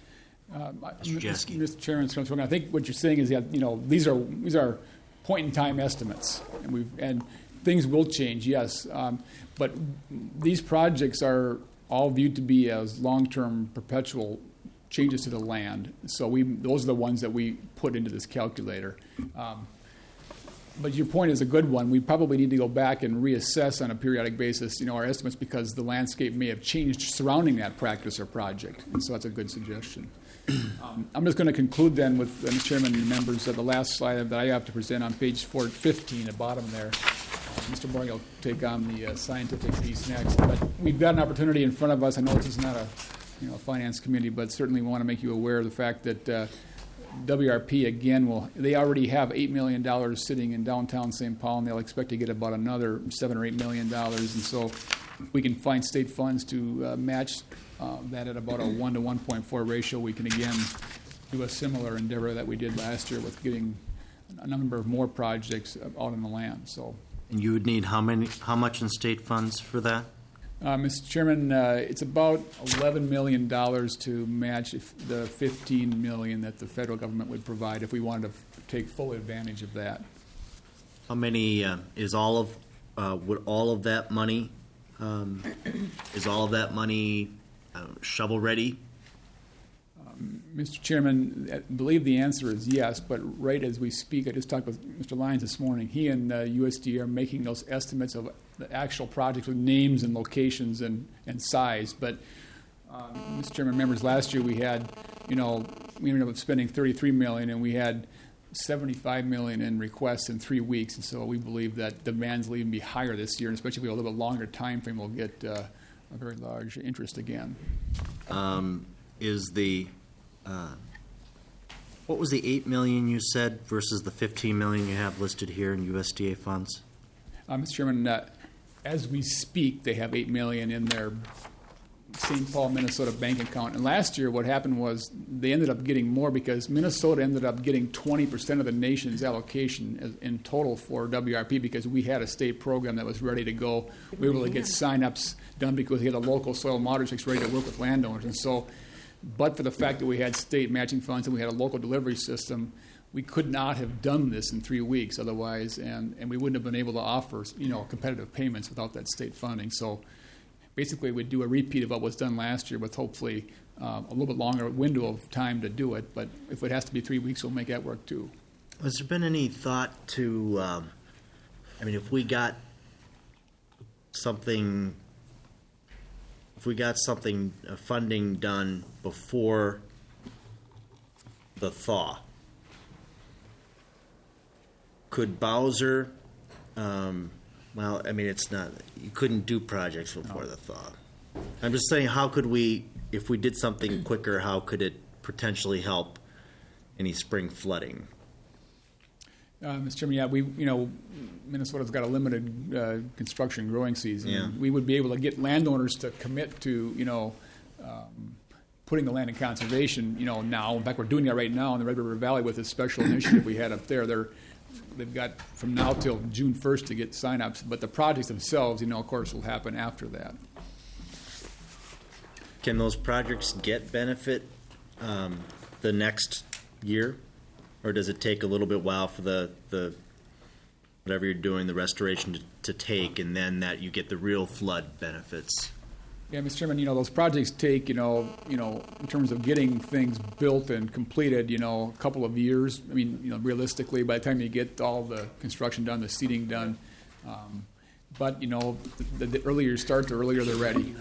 Mr. Chairman, I think what you're saying is that these are point in time estimates, and things will change, yes, but these projects are all viewed to be as long-term, perpetual changes to the land. So those are the ones that we put into this calculator. But your point is a good one. We probably need to go back and reassess on a periodic basis, our estimates, because the landscape may have changed surrounding that practice or project. And so that's a good suggestion. I'm just going to conclude then with, Mr. Chairman and members, the last slide that I have to present on page 415, at the bottom there. Mr. Mooring will take on the scientific piece next. But we've got an opportunity in front of us. I know this is not a finance committee, but certainly we want to make you aware of the fact that WRP, again, they already have $8 million sitting in downtown St. Paul, and they'll expect to get about another $7 or $8 million. And so we can find state funds to match that at about a 1 to 1.4 ratio. We can, again, do a similar endeavor that we did last year with getting a number of more projects out on the land. So, And you would need how much in state funds for that? Mr. Chairman, it's about $11 million to match the $15 million that the federal government would provide if we wanted to take full advantage of that. How many would all of that money shovel ready? Mr. Chairman, I believe the answer is yes, but right as we speak, I just talked with Mr. Lyons this morning. He and USDA are making those estimates of the actual projects with names and locations and size. But, Mr. Chairman, members, last year we ended up spending $33 million, and we had $75 million in requests in 3 weeks. And so we believe that demands will even be higher this year, and especially if we have a little bit longer time frame, we'll get a very large interest again. What was the $8 million you said versus the $15 million you have listed here in USDA funds? Mr. Chairman, as we speak, they have $8 million in their St. Paul, Minnesota bank account. And last year, what happened was they ended up getting more because Minnesota ended up getting 20% of the nation's allocation in total for WRP because we had a state program that was ready to go. We were able to get sign-ups done because we had a local soil and water district ready to work with landowners. And so, but for the fact that we had state matching funds and we had a local delivery system, we could not have done this in 3 weeks otherwise, and we wouldn't have been able to offer competitive payments without that state funding. So basically, we'd do a repeat of what was done last year with hopefully a little bit longer window of time to do it. But if it has to be 3 weeks, we'll make that work too. Has there been any thought to, if we got something, funding done before the thaw, could Bowser, it's not, you couldn't do projects before the thaw. I'm just saying, how could we, if we did something quicker, how could it potentially help any spring flooding? Mr. Chairman, Minnesota's got a limited construction growing season. Yeah. We would be able to get landowners to commit to, putting the land in conservation, now. In fact, we're doing that right now in the Red River Valley with a special initiative we had up there. They've got from now till June 1st to get sign-ups, but the projects themselves, of course, will happen after that. Can those projects get benefit the next year? Or does it take a little bit while for the whatever you're doing, the restoration to take, and then that you get the real flood benefits? Yeah, Mr. Chairman, those projects take, in terms of getting things built and completed, a couple of years. Realistically, by the time you get all the construction done, the seeding done, but, the earlier you start, the earlier they're ready.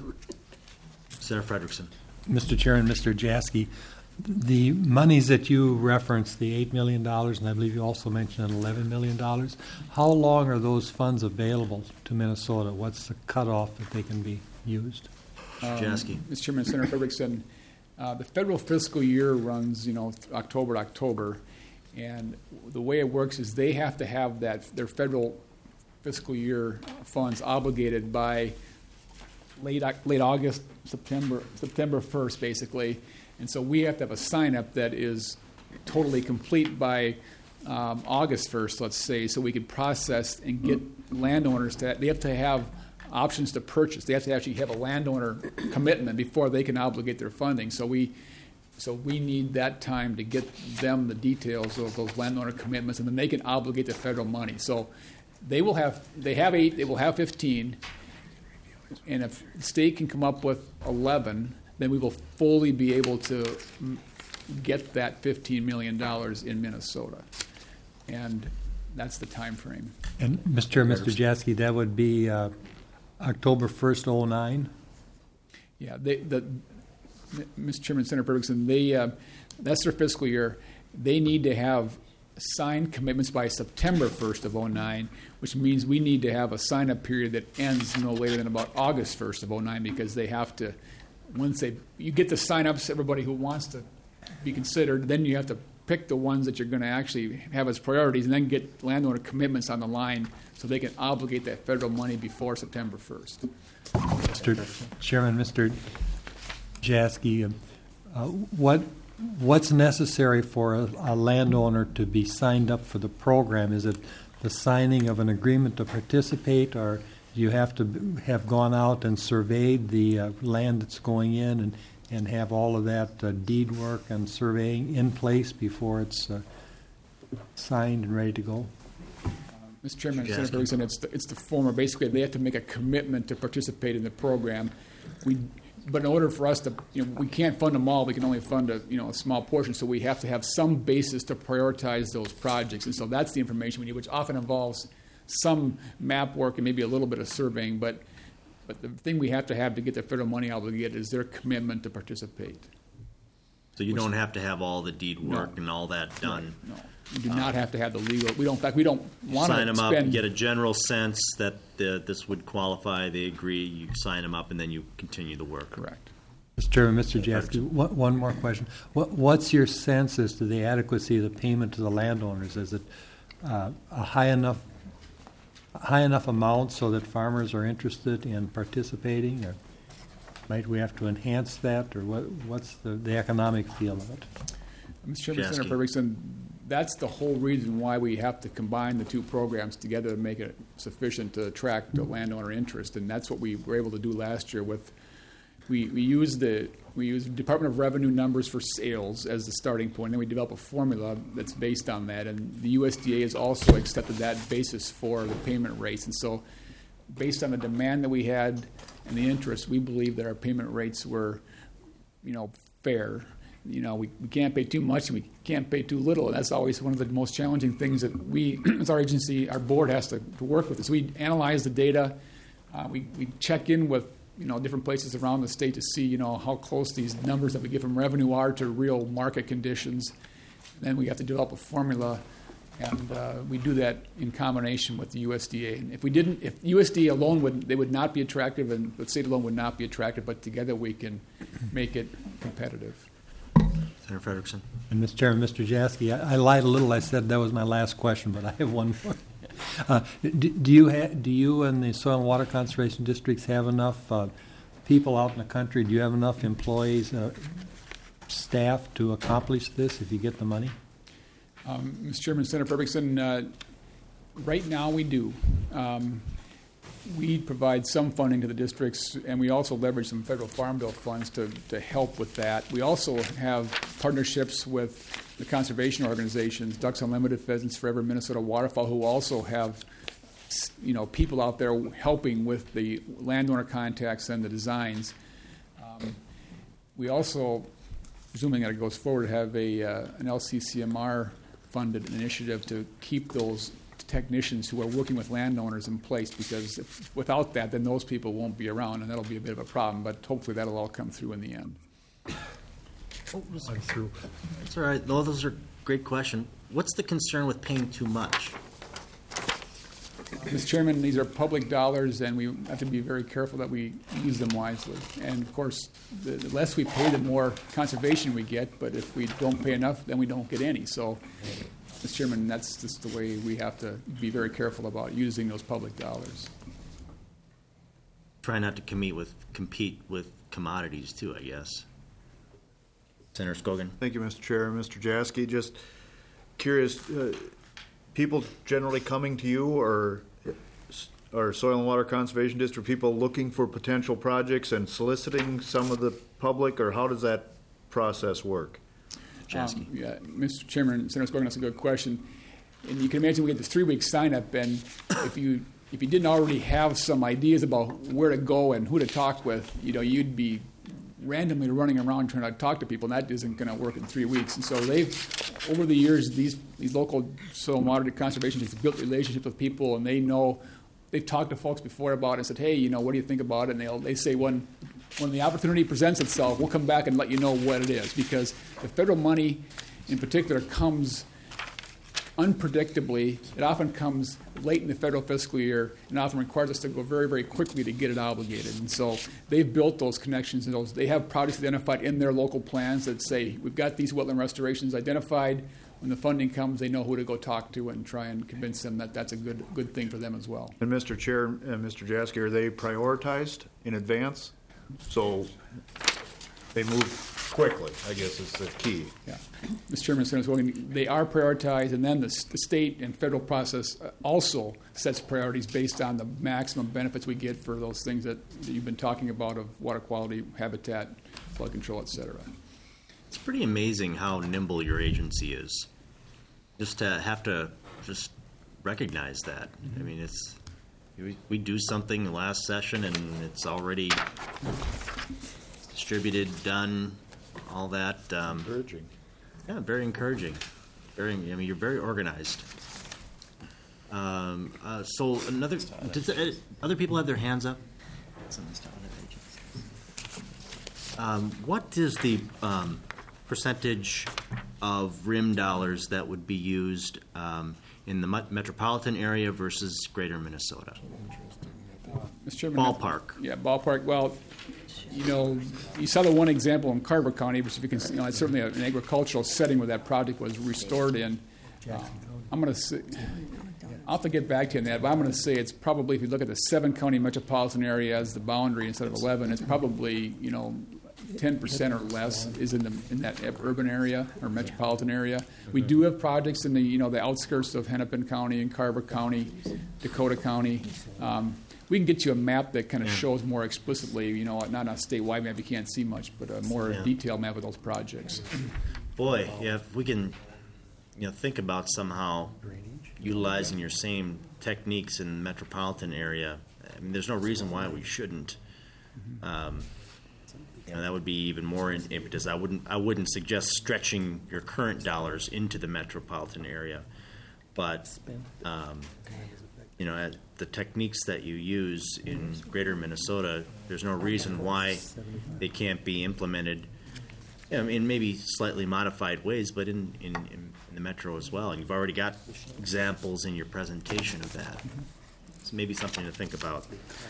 Senator Frederickson. Mr. Chair and Mr. Jaski, the monies that you referenced, the $8 million, and I believe you also mentioned $11 million, how long are those funds available to Minnesota? What's the cutoff that they can be used? Jaski. Mr. Chairman, Senator Frederickson, the federal fiscal year runs, October to October, and the way it works is they have to have their federal fiscal year funds obligated by late August, September 1st, basically. And so we have to have a sign-up that is totally complete by August 1st, let's say, so we could process and get landowners they have to have options to purchase. They have to actually have a landowner commitment before they can obligate their funding. So we need that time to get them the details of those landowner commitments, and then they can obligate the federal money. So they have 8, they will have 15, and if the state can come up with 11, then we will fully be able to get that $15 million in Minnesota. And that's the time frame. And Mr. Jaski, that would be October 1st, 09? Yeah, Mr. Chairman, Senator Ferguson, that's their fiscal year. They need to have signed commitments by September 1st of 09, which means we need to have a sign-up period that ends no later than about August 1st of 09, because they have to, once you get the sign-ups, everybody who wants to be considered. Then you have to pick the ones that you're going to actually have as priorities, and then get landowner commitments on the line so they can obligate that federal money before September 1st. Mr. Chairman, Mr. Jaski, what's necessary for a landowner to be signed up for the program? Is it the signing of an agreement to participate, or do you have to have gone out and surveyed the land that's going in and have all of that deed work and surveying in place before it's signed and ready to go? Mr. Chairman, Senator Ferguson, it's the former. Basically, they have to make a commitment to participate in the program. But in order for us to, we can't fund them all. We can only fund a small portion. So we have to have some basis to prioritize those projects. And so that's the information we need, which often involves some map work and maybe a little bit of surveying. But the thing we have to get the federal money obligated is their commitment to participate. So you don't have to have all the deed work and all that done. No, you do not have to have the legal. We don't. In fact, we don't want to sign them spend. up, get a general sense that this would qualify. They agree. You sign them up, and then you continue the work. Correct. Mr. Chairman, Mr. Jaski, one more question. What's your sense as to the adequacy of the payment to the landowners? Is it a high enough amount so that farmers are interested in participating, or might we have to enhance that, or what's the economic feel of it? Mr. Chairman, Jaski. Senator Ferguson, that's the whole reason why we have to combine the two programs together to make it sufficient to attract the landowner interest, and that's what we were able to do last year. We used Department of Revenue numbers for sales as the starting point, and then we developed a formula that's based on that, and the USDA has also accepted that basis for the payment rates, and so based on the demand that we had and the interest, we believe that our payment rates were, fair. We can't pay too much and we can't pay too little, and that's always one of the most challenging things that we, as our agency, our board has to work with. So we analyze the data, we check in with different places around the state to see how close these numbers that we get from revenue are to real market conditions. Then we have to develop a formula, and we do that in combination with the USDA. And if USDA alone would not be attractive, and the state alone would not be attractive, but together we can make it competitive. Senator Frederickson. And Mr. Chairman, Mr. Jaski, I lied a little. I said that was my last question, but I have one more. Do you and the Soil and Water Conservation Districts have enough people out in the country? Do you have enough employees, staff to accomplish this if you get the money? Mr. Chairman, Senator Frederickson, right now we do. We provide some funding to the districts, and we also leverage some federal farm bill funds to help with that. We also have partnerships with the conservation organizations, Ducks Unlimited, Pheasants Forever, Minnesota Waterfowl, who also have people out there helping with the landowner contacts and the designs. We also, presuming that it goes forward, have an LCCMR funded initiative to keep those technicians who are working with landowners in place, because without that, then those people won't be around, and that'll be a bit of a problem, but hopefully that'll all come through in the end. I'm through. That's all right. No, those are great questions. What's the concern with paying too much? Mr. Chairman, these are public dollars, and we have to be very careful that we use them wisely. And of course, the less we pay, the more conservation we get, but if we don't pay enough, then we don't get any. So, Mr. Chairman, that's just the way we have to be very careful about using those public dollars. Try not to compete with commodities too, I guess. Senator Skogan. Thank you, Mr. Chair. Mr. Jaski, just curious, people generally coming to you, or Soil and Water Conservation District people looking for potential projects and soliciting some of the public, or how does that process work? Yeah, Mr. Chairman, Senator Skogan, that's a good question. And you can imagine we get this 3-week sign-up, and if you didn't already have some ideas about where to go and who to talk with, you'd be randomly running around trying to talk to people, and that isn't going to work in 3 weeks. And so over the years, these local soil and water conservation districts built relationships with people, and they've talked to folks before about it and said, hey, what do you think about it? And they say when the opportunity presents itself, we'll come back and let you know what it is, because the federal money in particular comes unpredictably. It often comes late in the federal fiscal year and often requires us to go very, very quickly to get it obligated. And so they've built those connections. And they have projects identified in their local plans that say, we've got these wetland restorations identified. When the funding comes, they know who to go talk to and try and convince them that that's a good thing for them as well. And Mr. Chair and Mr. Jaski, are they prioritized in advance? So they move quickly, I guess is the key. Yeah. Mr. Chairman, Senators Wilson, they are prioritized, and then the state and federal process also sets priorities based on the maximum benefits we get for those things that you've been talking about of water quality, habitat, flood control, et cetera. It's pretty amazing how nimble your agency is. Just to have to just recognize that. I mean, it's we do something last session and it's already distributed, done, all that. Encouraging. Yeah, very encouraging. You're very organized. So another, other people have their hands up? What is the percentage of RIM dollars that would be used in the metropolitan area versus greater Minnesota? Mr. Chairman, Ballpark. Yeah, ballpark. Well, you saw the one example in Carver County, which it's certainly an agricultural setting where that project was restored in. I'm going to say, I'll have to get back to you on that, but I'm going to say it's probably, if you look at the 7-county metropolitan area as the boundary instead of 11, it's probably 10% or less is in that urban area or metropolitan area. We do have projects in the outskirts of Hennepin County and Carver County, Dakota County. We can get you a map that kind of shows more explicitly, not a statewide map, you can't see much, but a more detailed map of those projects. Boy, yeah, if we can, think about somehow utilizing your same techniques in the metropolitan area. I mean, there's no reason why we shouldn't. That would be even more impetus. I wouldn't suggest stretching your current dollars into the metropolitan area, but at the techniques that you use in greater Minnesota, there's no reason why they can't be implemented in maybe slightly modified ways, but in the metro as well. And you've already got examples in your presentation of that. It's maybe something to think about.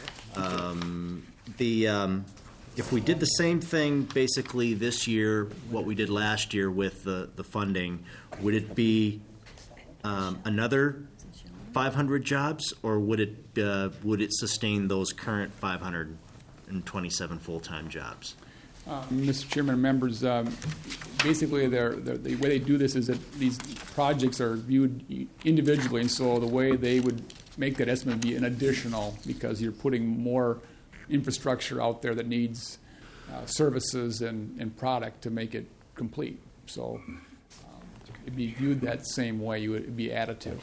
If we did the same thing basically this year, what we did last year with the funding, would it be another 500 jobs, or would it sustain those current 527 full-time jobs? Mr. Chairman and members, basically the way they do this is that these projects are viewed individually, and so the way they would make that estimate would be an additional, because you're putting more infrastructure out there that needs services and product to make it complete. So it'd be viewed that same way. It'd be additive.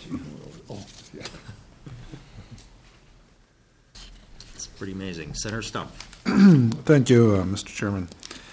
It's pretty amazing. Senator Stump. Thank you, Mr. Chairman.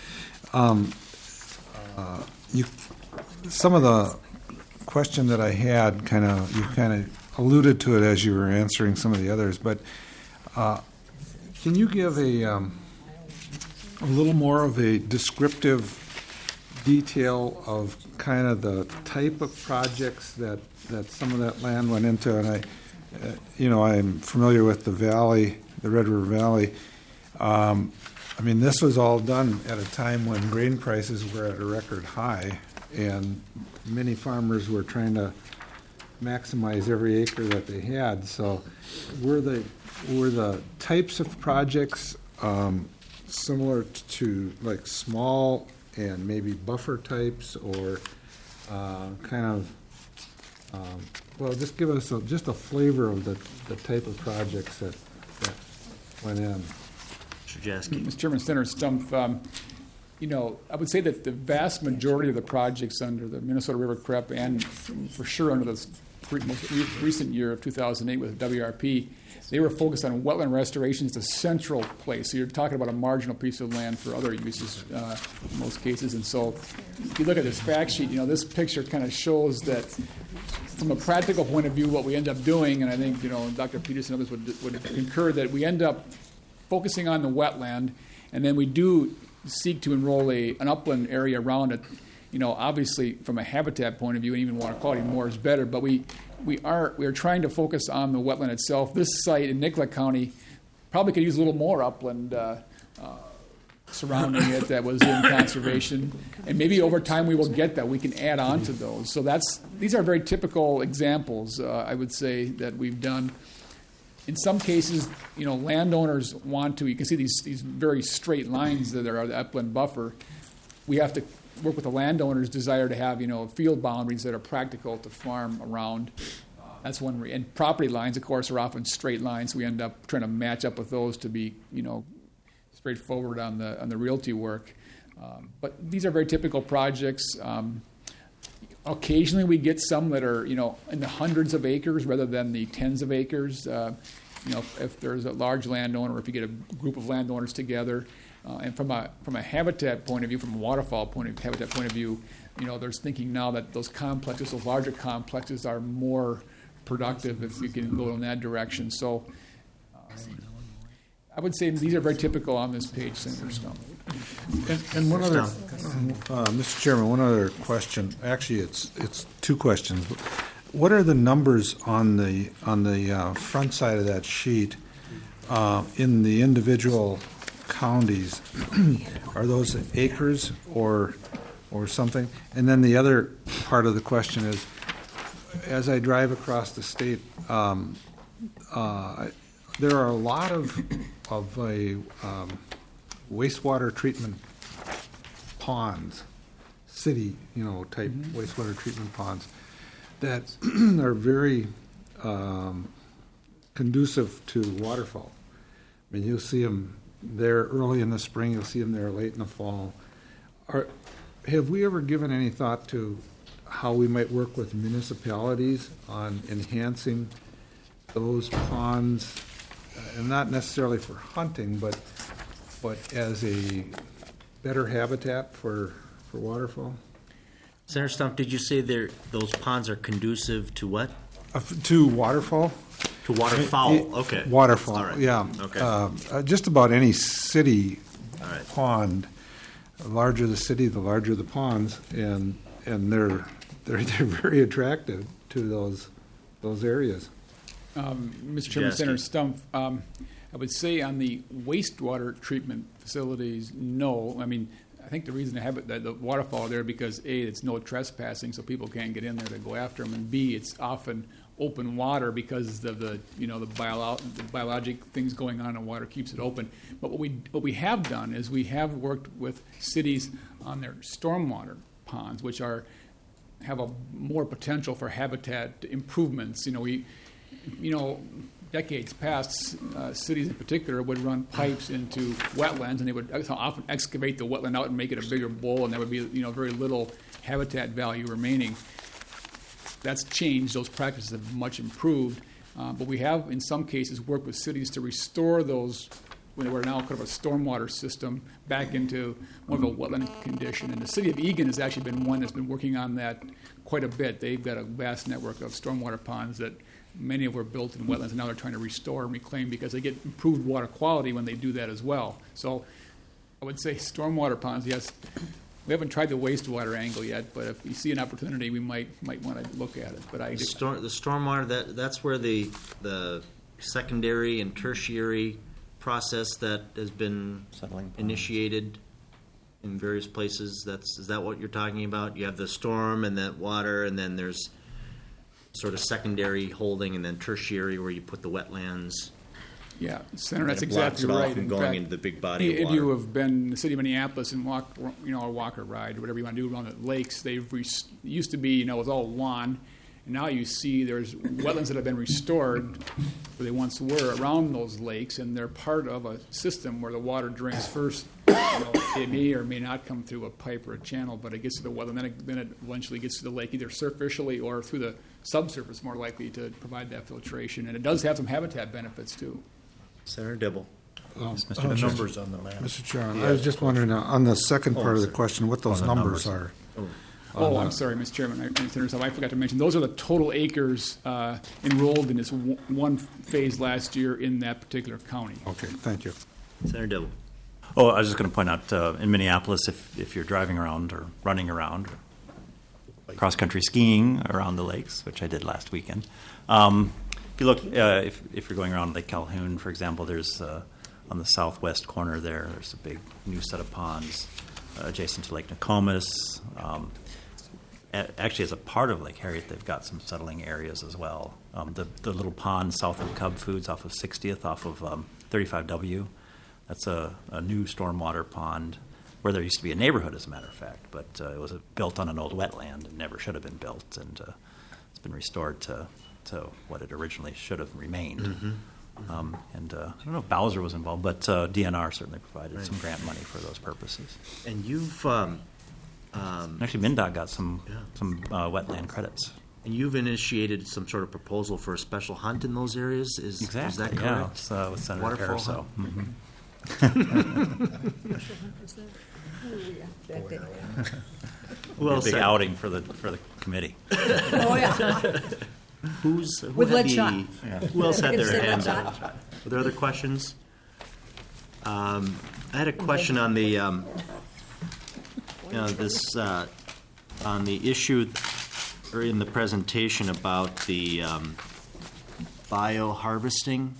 Some of the question that I had, you kind of alluded to it as you were answering some of the others, but can you give a little more of a descriptive detail of kind of the type of projects that some of that land went into? And I'm familiar with the valley, the Red River Valley. This was all done at a time when grain prices were at a record high, and many farmers were trying to maximize every acre that they had. So were the types of projects similar to like small and maybe buffer types, or just give us just a flavor of the type of projects that went in. Mr. Jaski. Mr. Chairman, Senator Stumpf, I would say that the vast majority of the projects under the Minnesota River CREP, and for sure under the most recent year of 2008 with WRP, they were focused on wetland restoration as the central place. So you're talking about a marginal piece of land for other uses in most cases. And so if you look at this fact sheet, this picture kind of shows that from a practical point of view, what we end up doing, and I think Dr. Peterson and others would concur, that we end up focusing on the wetland, and then we do seek to enroll an upland area around it. obviously from a habitat point of view and even water quality, more is better. But we are trying to focus on the wetland itself. This site in Nicolet County probably could use a little more upland surrounding it that was in conservation, and maybe over time we will get that. We can add on to those. So these are very typical examples, I would say, that we've done. In some cases, landowners want to. You can see these very straight lines that are the upland buffer. We have to work with the landowner's desire to have field boundaries that are practical to farm around. That's one. And property lines, of course, are often straight lines. So we end up trying to match up with those to be straightforward on the realty work. But these are very typical projects. Occasionally we get some that are, in the hundreds of acres rather than the tens of acres. If there's a large landowner, or if you get a group of landowners together. And from a habitat point of view, from a waterfall habitat point of view, there's thinking now that those larger complexes are more productive if you can go in that direction. So I would say these are very typical on this page, Senator Stumpf. And one other, Mr. Chairman, one other question. Actually, it's two questions. What are the numbers on the front side of that sheet in the individual counties? Are those acres or something? And then the other part of the question is, as I drive across the state, there are a lot of wastewater treatment ponds, city, type wastewater treatment ponds that are very conducive to waterfall. I mean, you'll see them there early in the spring, you'll see them there late in the fall. Have we ever given any thought to how we might work with municipalities on enhancing those ponds, and not necessarily for hunting, but as a better habitat for waterfowl? Senator Stumpf, did you say those ponds are conducive to what? To waterfall? To waterfowl, okay. Waterfowl, All right. yeah. Okay. Just about any city All right. pond, the larger the city, the larger the ponds, and they're very attractive to those areas. Mr. Chairman, Senator Stumpf, I would say on the wastewater treatment facilities, no. I mean, I think the reason to have the waterfall there because A, it's no trespassing, so people can't get in there to go after them, and B, it's often open water because of the biologic things going on in water keeps it open. But what we have done is we have worked with cities on their stormwater ponds, which have a more potential for habitat improvements. Decades past, cities in particular would run pipes into wetlands, and they would often excavate the wetland out and make it a bigger bowl, and there would be very little habitat value remaining. That's changed. Those practices have much improved, but we have, in some cases, worked with cities to restore those, when they were now kind of a stormwater system, back into more of a wetland condition. And the city of Eagan has actually been one that's been working on that quite a bit. They've got a vast network of stormwater ponds that many of were built in wetlands, and now they're trying to restore and reclaim because they get improved water quality when they do that as well. So I would say stormwater ponds, yes. We haven't tried the wastewater angle yet, but if we see an opportunity, we might want to look at it. But The stormwater, that's where the secondary and tertiary process that has been initiated in various places. Is that what you're talking about? You have the storm and that water, and then there's sort of secondary holding, and then tertiary where you put the wetlands. Yeah, Senator, that's And it blocks exactly it off right. from In going fact, into the big body of if water. you have been in the city of Minneapolis and walk or ride or whatever you want to do around the lakes, used to be, it was all lawn, and now you see there's wetlands that have been restored where they once were around those lakes, and they're part of a system where the water drains first. It may or may not come through a pipe or a channel, but it gets to the wetland, then it eventually gets to the lake, either superficially or through the subsurface, more likely to provide that filtration. And it does have some habitat benefits, too. Senator Dibble. The numbers on the map. Mr. Chairman, I was just wondering on the second part of the question, what those numbers are. I'm sorry, Mr. Chairman. I forgot to mention, those are the total acres enrolled in this one phase last year in that particular county. Okay, thank you. Senator Dibble. Oh, I was just going to point out, in Minneapolis, if you're driving around or running around, or cross-country skiing around the lakes, which I did last weekend, if you look, if you're going around Lake Calhoun, for example, there's on the southwest corner there's a big new set of ponds adjacent to Lake Nokomis. Actually, as a part of Lake Harriet, they've got some settling areas as well. The little pond south of Cub Foods off of 60th, off of 35W, that's a new stormwater pond where there used to be a neighborhood, as a matter of fact, but it was built on an old wetland and never should have been built, and it's been restored to what it originally should have remained. And I don't know if Bowser was involved, but DNR certainly provided some grant money for those purposes. And you've Actually, MnDOT got some wetland credits. and you've initiated some sort of proposal for a special hunt in those areas. Is that correct? Yeah, it's, with Senator Waterfall Caruso. Who else Big had- outing for the committee. Oh, yeah. who With had lead the- shot. Who else had Gonna their say lead hand shot? up? Were there other questions? I had a question on the, this, on the issue, or in the presentation about the bioharvesting.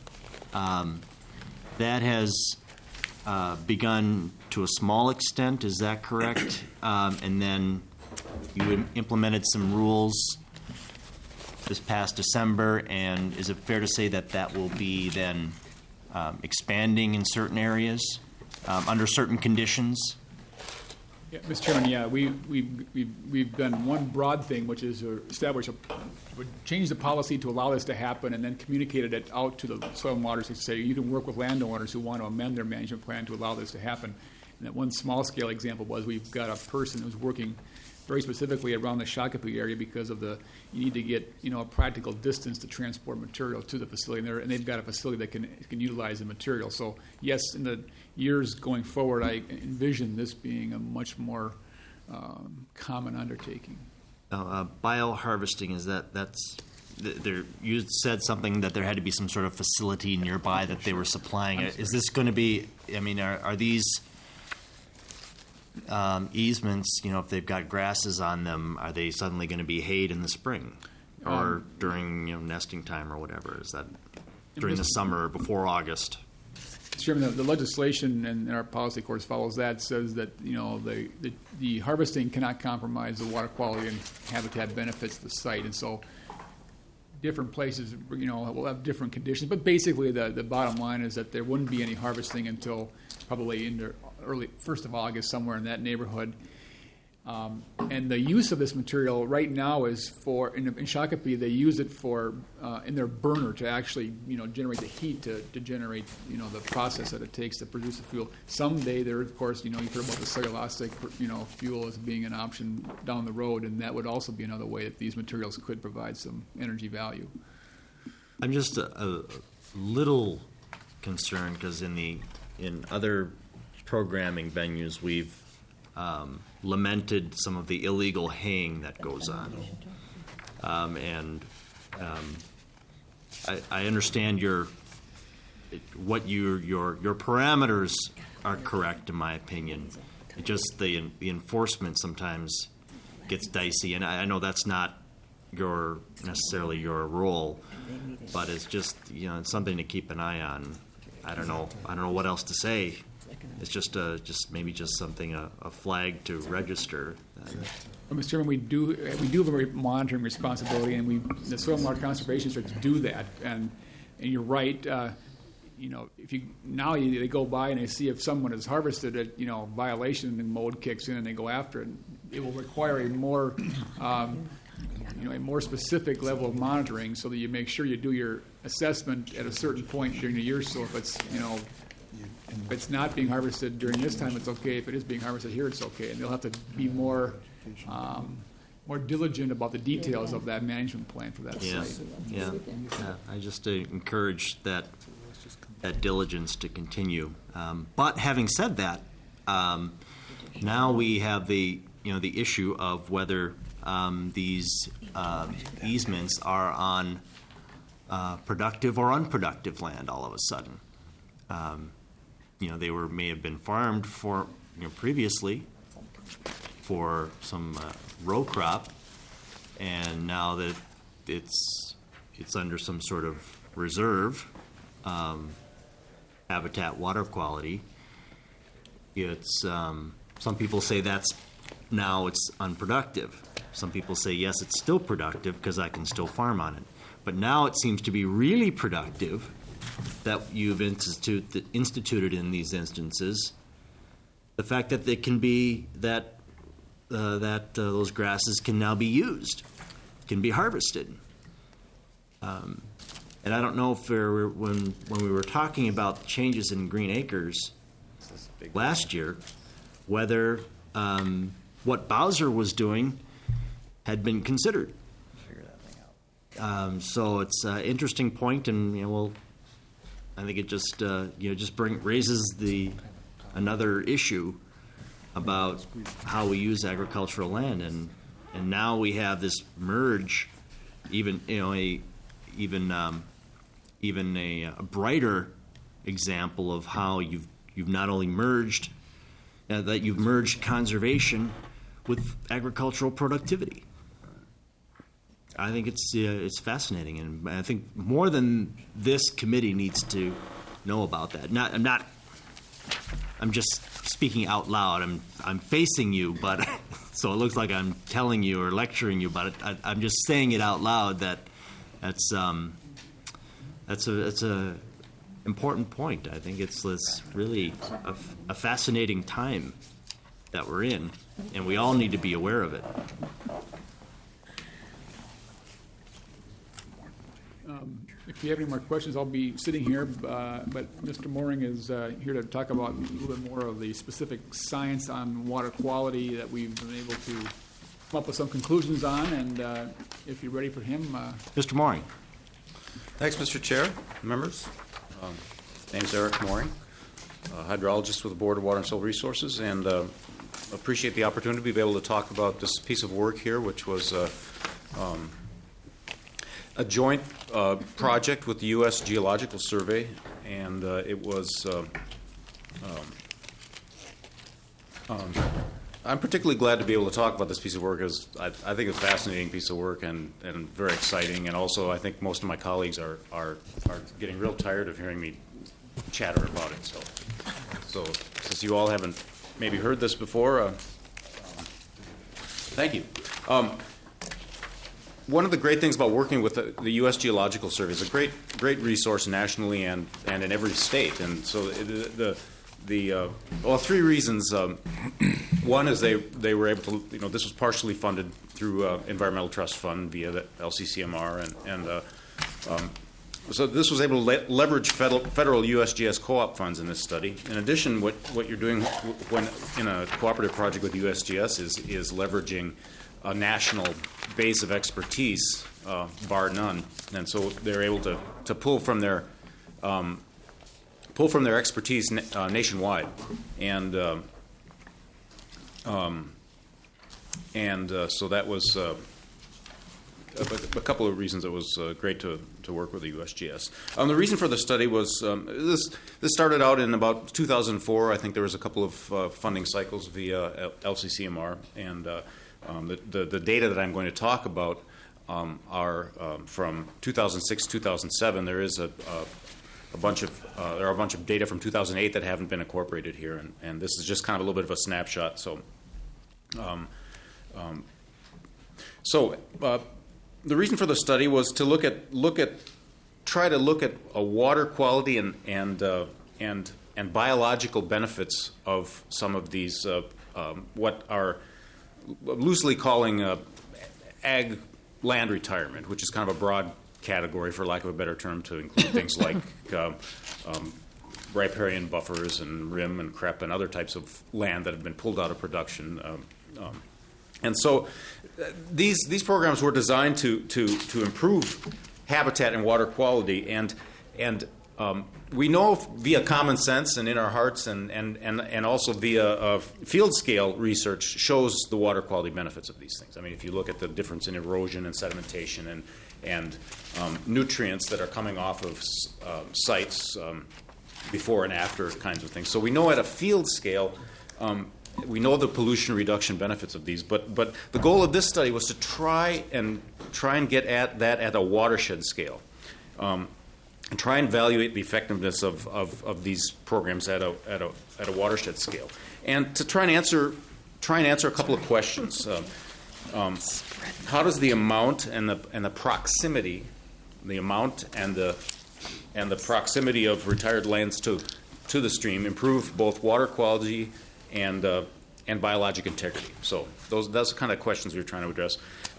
That has begun to a small extent, is that correct? And then you implemented some rules this past December, and is it fair to say that that will be then expanding in certain areas under certain conditions? Yeah, Mr. Chairman, yeah, we've done one broad thing, which is to change the policy to allow this to happen, and then communicated it out to the soil and water to say you can work with landowners who want to amend their management plan to allow this to happen. And that one small scale example was we've got a person who's working very specifically around the Shakopee area because of you need to get a practical distance to transport material to the facility, and they've got a facility that can utilize the material. So yes, in the years going forward, I envision this being a much more common undertaking. Bioharvesting, is that's there? You said something that there had to be some sort of facility nearby that they were supplying. Is this going to be? I mean, are these easements? If they've got grasses on them, are they suddenly going to be hayed in the spring, or during nesting time, or whatever? Is that during the summer or before August? Mr. Chairman, the legislation and our policy, of course, follows that. Says that the harvesting cannot compromise the water quality and habitat benefits of the site, and so different places, will have different conditions. But basically, the bottom line is that there wouldn't be any harvesting until probably in the early 1st of August, somewhere in that neighborhood. And the use of this material right now is in Shakopee, they use it for in their burner to actually generate the heat to generate the process that it takes to produce the fuel. Someday there, of course, you've heard about the cellulosic fuel as being an option down the road, and that would also be another way that these materials could provide some energy value. I'm just a little concerned because in other programming venues we've lamented some of the illegal haying that goes on, and I understand your parameters are correct in my opinion. It just the enforcement sometimes gets dicey, and I know that's not necessarily your role, but it's just it's something to keep an eye on. I don't know what else to say. It's just maybe something, a flag to register. Well, Mr. Chairman, we do have a monitoring responsibility, and the Soil and Water Conservation Districts do that. And you're right. If they go by and they see if someone has harvested it, violation, and mode kicks in and they go after it. It will require a more specific level of monitoring, so that you make sure you do your assessment at a certain point during the year. So if it's if it's not being harvested during this time, it's okay. If it is being harvested here, it's okay. And they'll have to be more diligent about the details of that management plan for that site. Yeah. I just encourage that diligence to continue. But having said that, now we have the issue of whether these easements are on productive or unproductive land all of a sudden. they may have been farmed for previously for some row crop, and now that it's under some sort of reserve habitat water quality, it's some people say now it's unproductive. Some people say yes, it's still productive because I can still farm on it. But now it seems to be really productive that you've instituted in these instances the fact that they can be those grasses can now be used, can be harvested. And I don't know if when we were talking about changes in Green Acres last year, whether what Bowser was doing had been considered. So it's an interesting point, and I think it just raises another issue about how we use agricultural land, and now we have this merge, even a brighter example of how you've not only merged that you've merged conservation with agricultural productivity. I think it's fascinating, and I think more than this committee needs to know about that. I'm just speaking out loud. I'm facing you, but so it looks like I'm telling you or lecturing you, but I'm just saying it out loud. That's a important point. I think it's really a fascinating time that we're in, and we all need to be aware of it. If you have any more questions, I'll be sitting here, but Mr. Mooring is here to talk about a little bit more of the specific science on water quality that we've been able to come up with some conclusions on, and if you're ready for him. Mr. Mooring. Thanks, Mr. Chair, members. Name's Eric Mooring, hydrologist with the Board of Water and Soil Resources, and appreciate the opportunity to be able to talk about this piece of work here, which was a joint project with the U.S. Geological Survey, and it was. I'm particularly glad to be able to talk about this piece of work, as I think it's a fascinating piece of work and very exciting, and also I think most of my colleagues are getting real tired of hearing me chatter about it. So since you all haven't maybe heard this before, thank you. One of the great things about working with the U.S. Geological Survey is a great resource nationally and in every state. And so three reasons. One is they were able to, this was partially funded through Environmental Trust Fund via the LCCMR, and so this was able to leverage federal USGS co-op funds in this study. In addition, what you're doing when in a cooperative project with USGS is leveraging a national base of expertise, bar none, and so they're able to pull from their expertise nationwide, and so that was a couple of reasons it was great to work with the USGS. The reason for the study was this started out in about 2004. I think there was a couple of funding cycles via LCCMR, and the data that I'm going to talk about are from 2006 2007. There is a bunch of data from 2008 that haven't been incorporated here, and this is just kind of a little bit of a snapshot. So the reason for the study was to try to look at a water quality and biological benefits of some of these what are loosely calling ag land retirement, which is kind of a broad category, for lack of a better term, to include things like riparian buffers and rim and crep and other types of land that have been pulled out of production. And so these programs were designed to improve habitat and water quality, and we know via common sense and in our hearts and also via field scale research shows the water quality benefits of these things. I mean, if you look at the difference in erosion and sedimentation and nutrients that are coming off of sites, before and after kinds of things. So we know at a field scale, we know the pollution reduction benefits of these, but the goal of this study was to try and get at that at a watershed scale, and try and evaluate the effectiveness of these programs at a watershed scale, and to try and answer a couple of questions. How does the amount and the proximity, the amount and the proximity of retired lands to the stream improve both water quality and biologic integrity? So that's the kind of questions we were trying to address.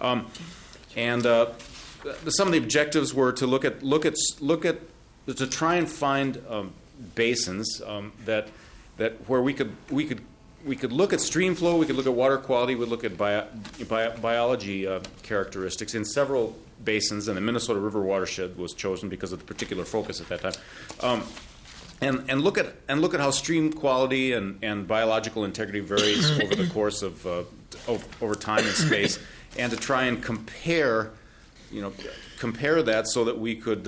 Some of the objectives were to look at to try and find basins that where we could look at stream flow, we could look at water quality, we'd look at biology characteristics in several basins, and the Minnesota River watershed was chosen because of the particular focus at that time. And look at how stream quality and biological integrity varies over the course of over time and space, and to try and compare that so that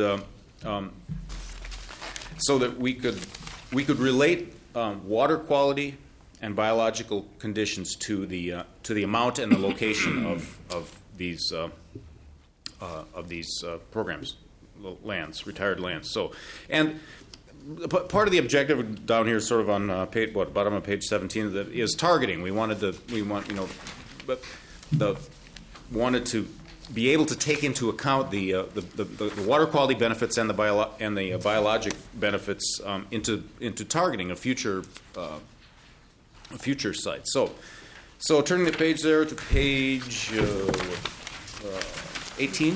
we could relate water quality and biological conditions to the amount and the location of these programs, lands, retired lands. So, and part of the objective down here, sort of on bottom of page 17, that is targeting. Wanted to be able to take into account the water quality benefits and the biologic benefits into targeting a future site. So turning the page there to page 18.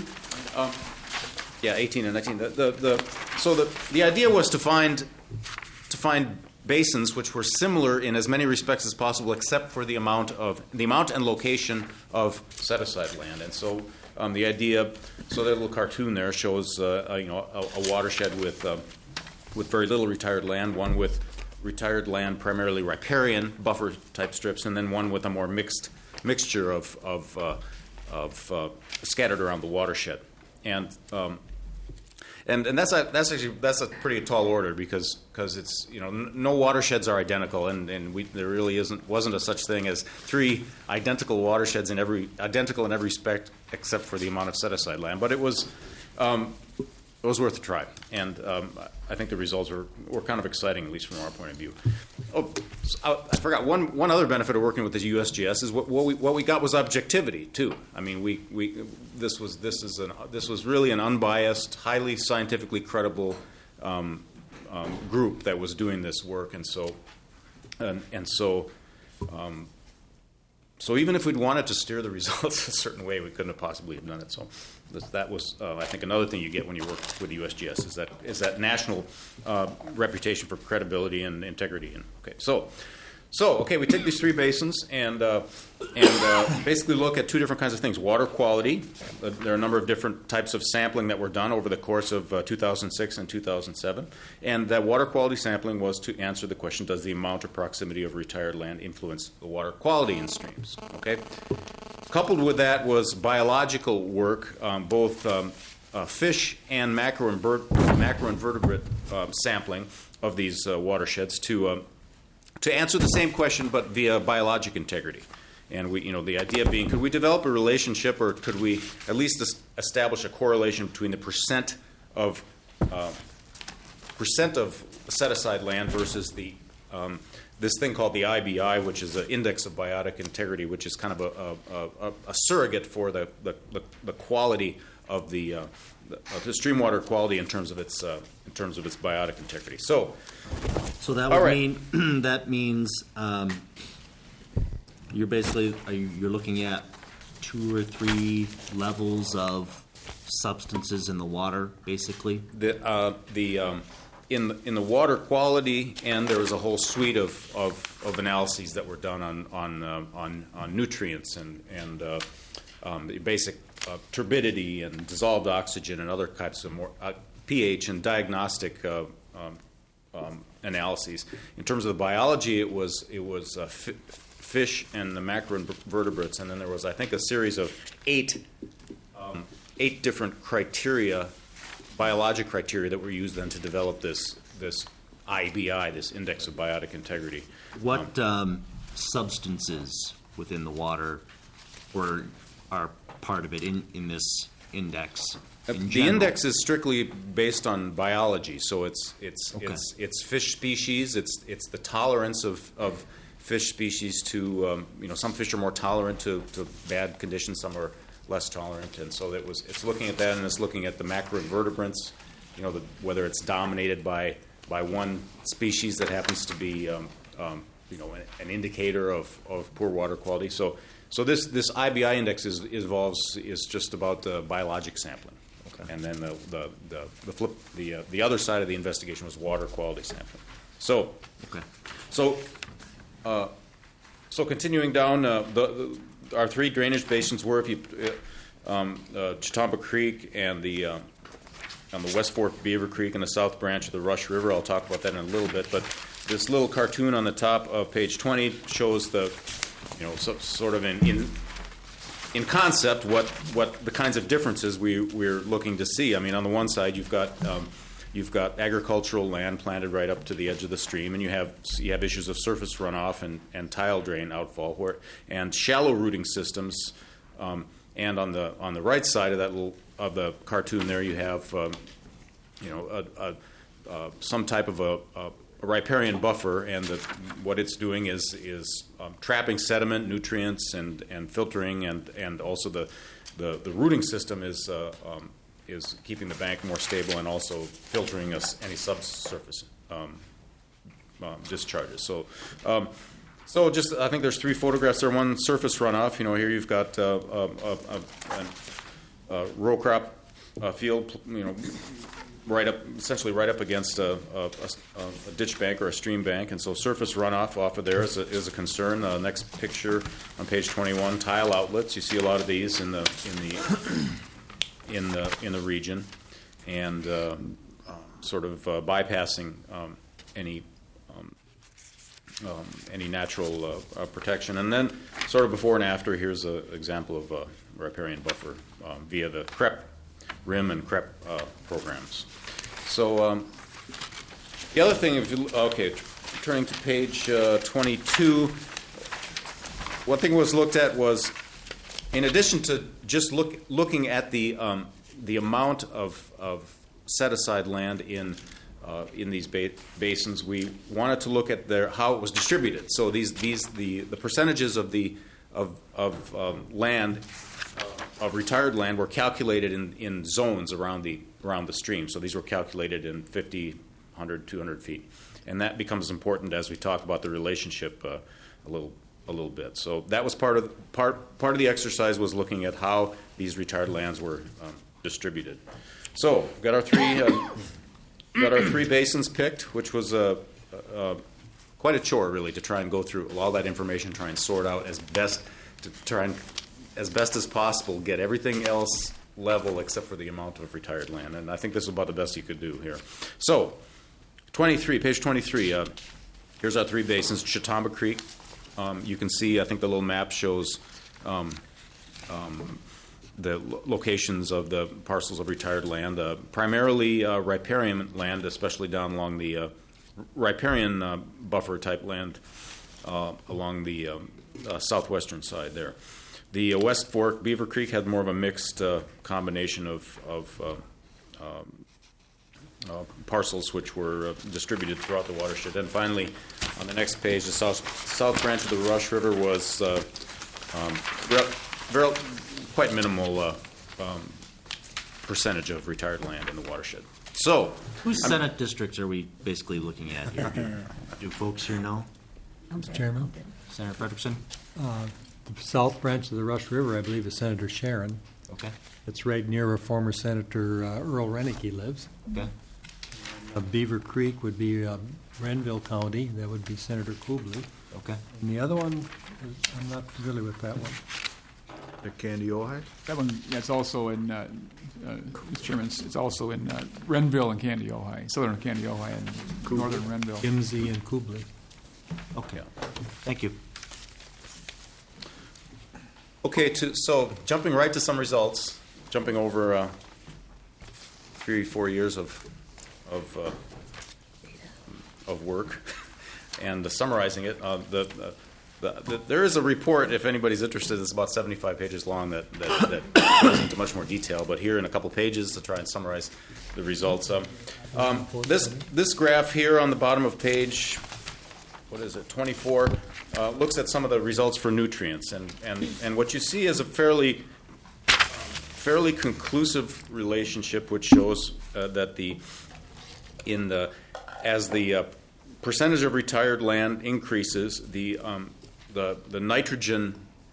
18 and 19. The idea was to find basins which were similar in as many respects as possible, except for the amount and location of set aside land. And so the idea, so that little cartoon there shows a watershed with very little retired land, one with retired land, primarily riparian buffer type strips, and then one with a more mixture of scattered around the watershed. And that's a pretty tall order because it's no watersheds are identical, and there really wasn't a such thing as three identical watersheds identical in every respect except for the amount of set aside land. But it was worth a try, and I think the results were kind of exciting, at least from our point of view. Oh, I forgot one other benefit of working with the USGS is what we got was objectivity too. I mean, this was really an unbiased, highly scientifically credible group that was doing this work, so even if we'd wanted to steer the results a certain way, we couldn't have possibly have done it. So that was, I think, another thing you get when you work with the USGS is that national reputation for credibility and integrity. And we take these three basins and basically look at two different kinds of things. Water quality. There are a number of different types of sampling that were done over the course of 2006 and 2007. And that water quality sampling was to answer the question, does the amount or proximity of retired land influence the water quality in streams? Okay. Coupled with that was biological work, both fish and macroinvertebrate sampling of these watersheds to answer the same question, but via biologic integrity. And the idea being, could we develop a relationship, or could we at least establish a correlation between the percent of set aside land versus the this thing called the IBI, which is an index of biotic integrity, which is kind of a surrogate for the quality of the stream water quality in terms of its biotic integrity. So that would mean that means you're basically you're looking at 2 or 3 levels of substances in the water, basically. In the water quality, and there was a whole suite of analyses that were done on nutrients and the basic turbidity and dissolved oxygen and other types of more pH and diagnostic analyses. In terms of the biology, it was fish and the macroinvertebrates, and then there was, I think, a series of 8 different criteria, biologic criteria, that were used then to develop this IBI, this Index of Biotic Integrity. What substances within the water are part of it in this index? In The general? index is strictly based on biology, so it's Okay. fish species. It's the tolerance of fish species to some fish are more tolerant to bad conditions, some are less tolerant, and so it's looking at that, and it's looking at the macroinvertebrants, whether it's dominated by one species that happens to be an indicator of poor water quality. So this IBI index is just about biologic sampling. Okay. And then the other side of the investigation was water quality sampling. So Okay. So continuing down, our three drainage basins were Chautauqua Creek and the West Fork Beaver Creek and the South Branch of the Rush River. I'll talk about that in a little bit, but this little cartoon on the top of page 20 shows sort of in concept what the kinds of differences we're looking to see. I mean, on the one side you've got agricultural land planted right up to the edge of the stream, and you have issues of surface runoff and tile drain outfall and shallow rooting systems. And on the right side of the cartoon there, you have some type of a riparian buffer, and what it's doing is trapping sediment, nutrients, and filtering, and also the rooting system is keeping the bank more stable and also filtering any subsurface discharges. So just I think there's three photographs there. One, surface runoff. Here you've got a row crop field, essentially right up against a ditch bank or a stream bank, and so surface runoff off of there is a concern. Next picture on page 21, tile outlets. You see a lot of these in the region, and sort of bypassing any natural protection. And then sort of before and after, here's an example of a riparian buffer via the CREP, RIM and CREP programs. So the other thing, turning to page 22, one thing was looked at was, in addition to just looking at the amount of set-aside land in these basins, we wanted to look at how it was distributed. So the percentages of land of retired land were calculated in zones around the stream. So these were calculated in 50, 100, 200 feet, and that becomes important as we talk about the relationship a little bit. So that was part of the exercise, was looking at how these retired lands were distributed. So we've got our three basins picked, which was quite a chore, really, to try and go through all that information, try and sort out as best as possible, get everything else level except for the amount of retired land. And I think this is about the best you could do here. So, page 23, here's our three basins. Chautauqua Creek. You can see, I think the little map shows the locations of the parcels of retired land, primarily riparian land, especially down along the riparian buffer type land along the southwestern side there. The West Fork Beaver Creek had more of a mixed combination of parcels which were distributed throughout the watershed. And finally, on the next page, the south branch of the Rush River was quite minimal percentage of retired land in the watershed. So, whose Senate districts are we basically looking at here? Do folks here know? Mr. Chairman, Senator Frederickson? the south branch of the Rush River, I believe, is Senator Sharon. Okay. It's right near where former Senator Earl Renneke lives. Okay. Beaver Creek would be Renville County. That would be Senator Kubley. Okay. And the other one, I'm not familiar with that one. The Candy Ojai? That one, yeah, it's also in, Mr. Chairman, it's also in Renville and Candy Ojai, southern Candy Ojai and northern Renville. Kimsey and Kubley. Okay. Thank you. Okay, so jumping right to some results, jumping over 3-4 years of of work and summarizing it. There is a report, if anybody's interested, it's about 75 pages long that goes into much more detail, but here in a couple pages to try and summarize the results. This graph here on the bottom of page, 24, looks at some of the results for nutrients, and what you see is a fairly conclusive relationship, which shows that as the percentage of retired land increases, the nitrogen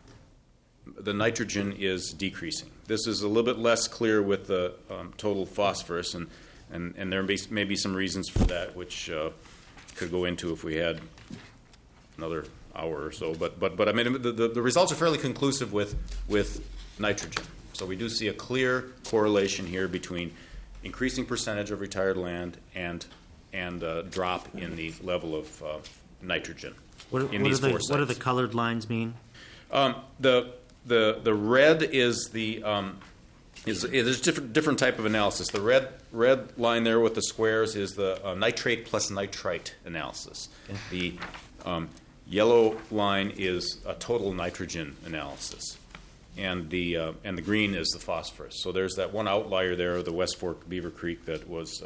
is decreasing. This is a little bit less clear with the total phosphorus, and there may be some reasons for that, which could go into if we had another hour or so. But I mean, the results are fairly conclusive with nitrogen. So we do see a clear correlation here between increasing percentage of retired land and drop in the level of nitrogen. What do the colored lines mean? The red is there's different type of analysis. The red line there with the squares is the nitrate plus nitrite analysis. Okay. The yellow line is a total nitrogen analysis, and the green is the phosphorus. So there's that one outlier there, the West Fork Beaver Creek, that was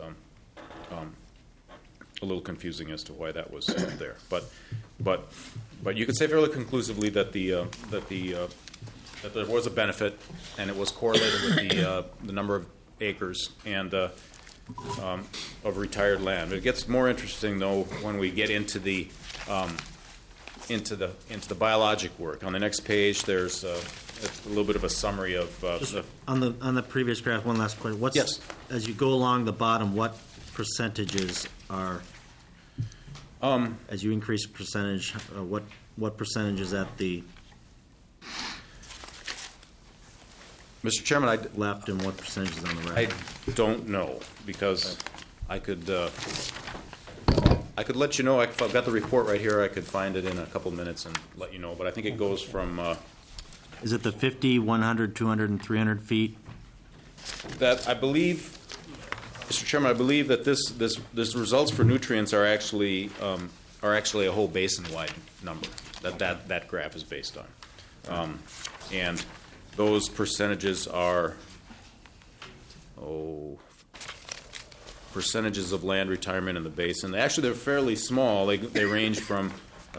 a little confusing as to why that was there. But you could say fairly conclusively that that there was a benefit, and it was correlated with the number of acres and of retired land. It gets more interesting though when we get into the biologic work. On the next page, there's a little bit of a summary of on the previous graph. One last point. Yes. As you go along the bottom, what percentages are as you increase percentage? What percentage is at the Mr. Chairman, left and what percentage is on the right? I don't know, because I could let you know. If I've got the report right here, I could find it in a couple minutes and let you know. But I think it goes from. Is it the 50, 100, 200, and 300 feet? That I believe, Mr. Chairman, I believe that this results for nutrients are actually a whole basin-wide number that graph is based on, and those percentages are percentages of land retirement in the basin. Actually, they're fairly small. They range from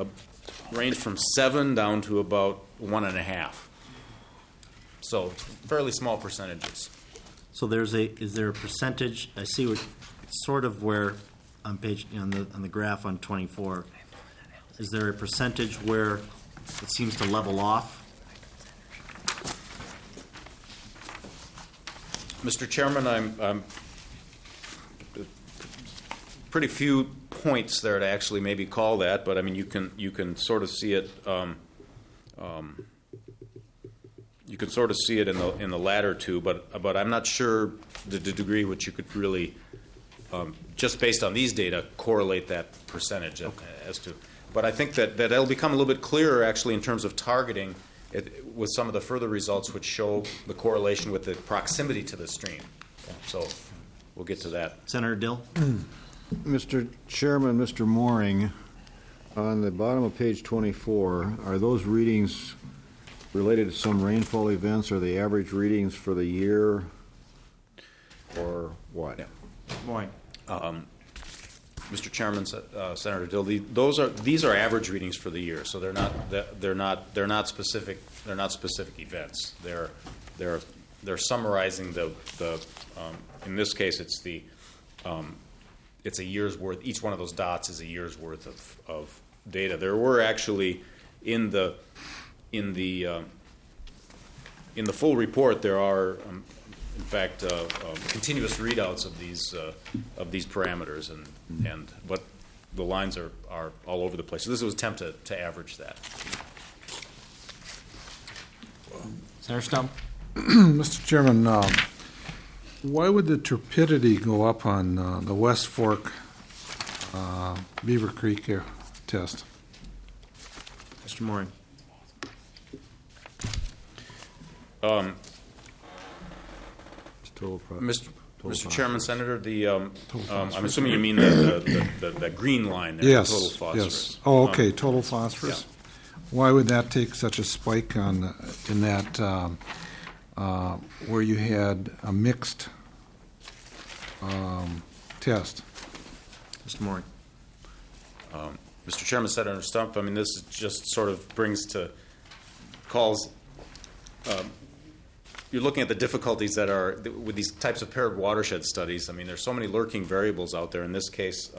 7 down to about 1.5. So fairly small percentages. So is there a percentage? I see sort of where on page on the graph on 24. Is there a percentage where it seems to level off? Mr. Chairman, I'm pretty few points there to actually maybe call that, but I mean you can sort of see it. You can sort of see it in the latter two, but I'm not sure the degree which you could really just based on these data correlate that percentage as to. But I think that it'll become a little bit clearer actually in terms of targeting with some of the further results which show the correlation with the proximity to the stream. So we'll get to that. Senator Dill? Mr. Chairman, Mr. Mooring, on the bottom of page 24, are those readings related to some rainfall events, or the average readings for the year, or what? Yeah. Mooring. Mr. Chairman, Senator Dill, these are average readings for the year, so they're not specific events. They're summarizing the in this case it's a year's worth. Each one of those dots is a year's worth of data. There were actually in the full report there are in fact continuous readouts of these parameters but the lines are all over the place. So this was an attempt to average that. Senator Stump? Mr. Chairman, why would the turbidity go up on the West Fork Beaver Creek test? Mr. Mooring. Mr. Chairman, Senator, I'm assuming you mean the green line there, Yes, total phosphorus. yes. Oh, okay, total phosphorus. Why would that take such a spike in that, where you had a mixed test? Mr. Mooring. Mr. Chairman, Senator Stump, I mean, this just sort of brings to calls. You're looking at the difficulties that are with these types of paired watershed studies. I mean, there's so many lurking variables out there. In this case,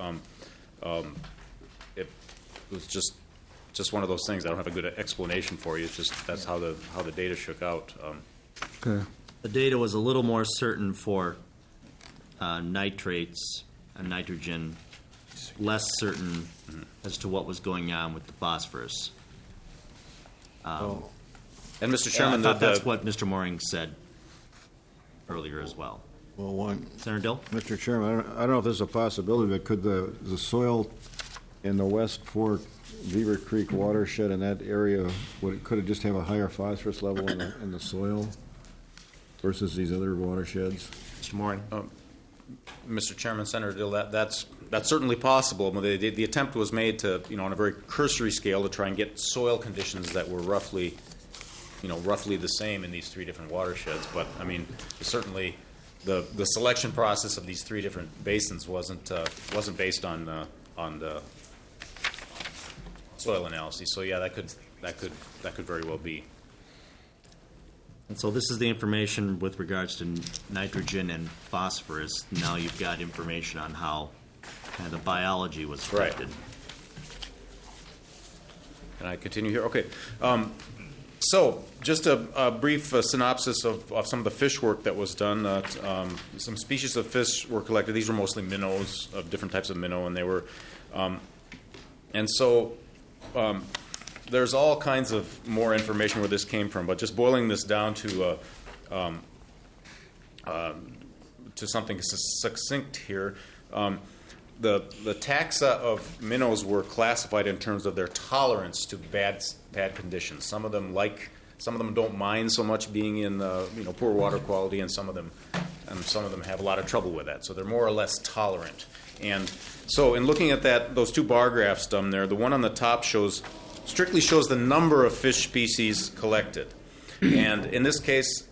it was just one of those things. I don't have a good explanation for you. It's just that's how the data shook out. Okay. The data was a little more certain for nitrates and nitrogen, less certain as to what was going on with the phosphorus. And Mr. Chairman, I thought that's what Mr. Mooring said earlier as well. Well, Senator Dill? Mr. Chairman, I don't know if this is a possibility, but could the soil in the West Fork Beaver Creek watershed in that area, could it just have a higher phosphorus level in the soil versus these other watersheds? Mr. Mooring? Mr. Chairman, Senator Dill, that's certainly possible. The attempt was made to, on a very cursory scale, to try and get soil conditions that were roughly the same in these three different watersheds. But I mean, certainly, the selection process of these three different basins wasn't based on the soil analysis. So yeah, that could very well be. And so this is the information with regards to nitrogen and phosphorus. Now you've got information on how the biology was affected. Right. Can I continue here? Okay. So just a brief synopsis of some of the fish work that was done. Some species of fish were collected. These were mostly minnows, of different types of minnow, and they were, there's all kinds of more information where this came from. But just boiling this down to something succinct here. The taxa of minnows were classified in terms of their tolerance to bad conditions. Some of them don't mind so much being in poor water quality, and some of them have a lot of trouble with that. So they're more or less tolerant. And so in looking at those two bar graphs down there, the one on the top strictly shows the number of fish species collected. And in this case,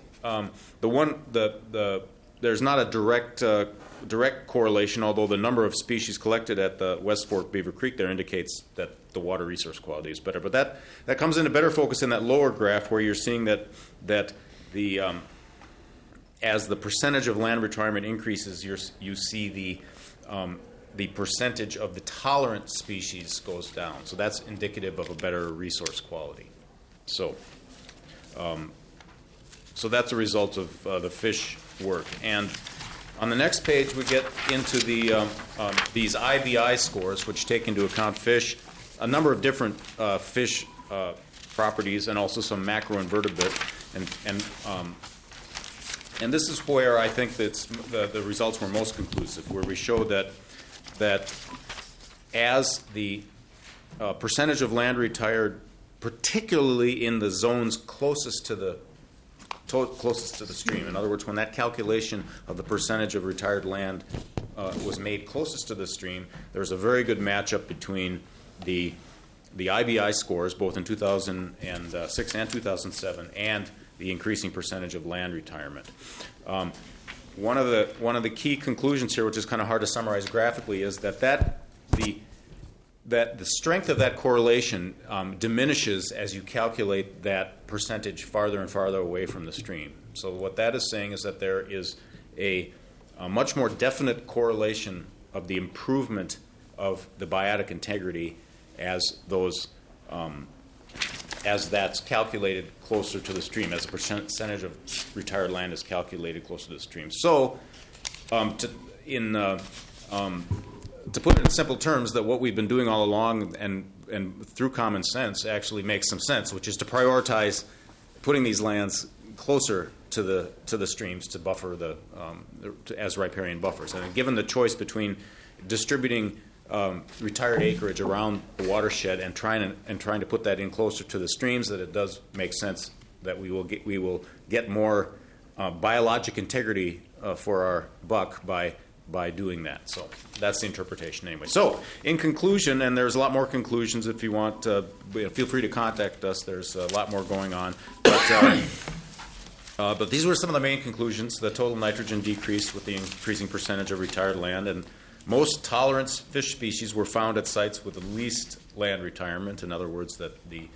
there's not a direct correlation, although the number of species collected at the West Fork Beaver Creek there indicates that the water resource quality is better. But that comes into better focus in that lower graph, where you're seeing that the as the percentage of land retirement increases, you see the percentage of the tolerant species goes down. So that's indicative of a better resource quality. So that's a result of the fish work. And on the next page, we get into these IBI scores, which take into account a number of different fish properties, and also some macroinvertebrate. And this is where I think that the results were most conclusive, where we show that as the percentage of land retired, particularly in the zones closest to the stream. In other words, when that calculation of the percentage of retired land was made closest to the stream, there was a very good matchup between the IBI scores, both in 2006 and 2007, and the increasing percentage of land retirement. One of the key conclusions here, which is kind of hard to summarize graphically, is that the strength of that correlation diminishes as you calculate that percentage farther and farther away from the stream. So what that is saying is that there is a much more definite correlation of the improvement of the biotic integrity as that's calculated closer to the stream, as the percentage of retired land is calculated closer to the stream. So to put it in simple terms, that what we've been doing all along and through common sense actually makes some sense, which is to prioritize putting these lands closer to the streams to buffer as riparian buffers. And given the choice between distributing retired acreage around the watershed and trying to put that in closer to the streams, that it does make sense that we will get more biologic integrity for our buck by doing that. So that's the interpretation anyway. So in conclusion, and there's a lot more conclusions if you want, feel free to contact us. There's a lot more going on. But these were some of the main conclusions. The total nitrogen decreased with the increasing percentage of retired land, and most tolerant fish species were found at sites with the least land retirement. In other words, that the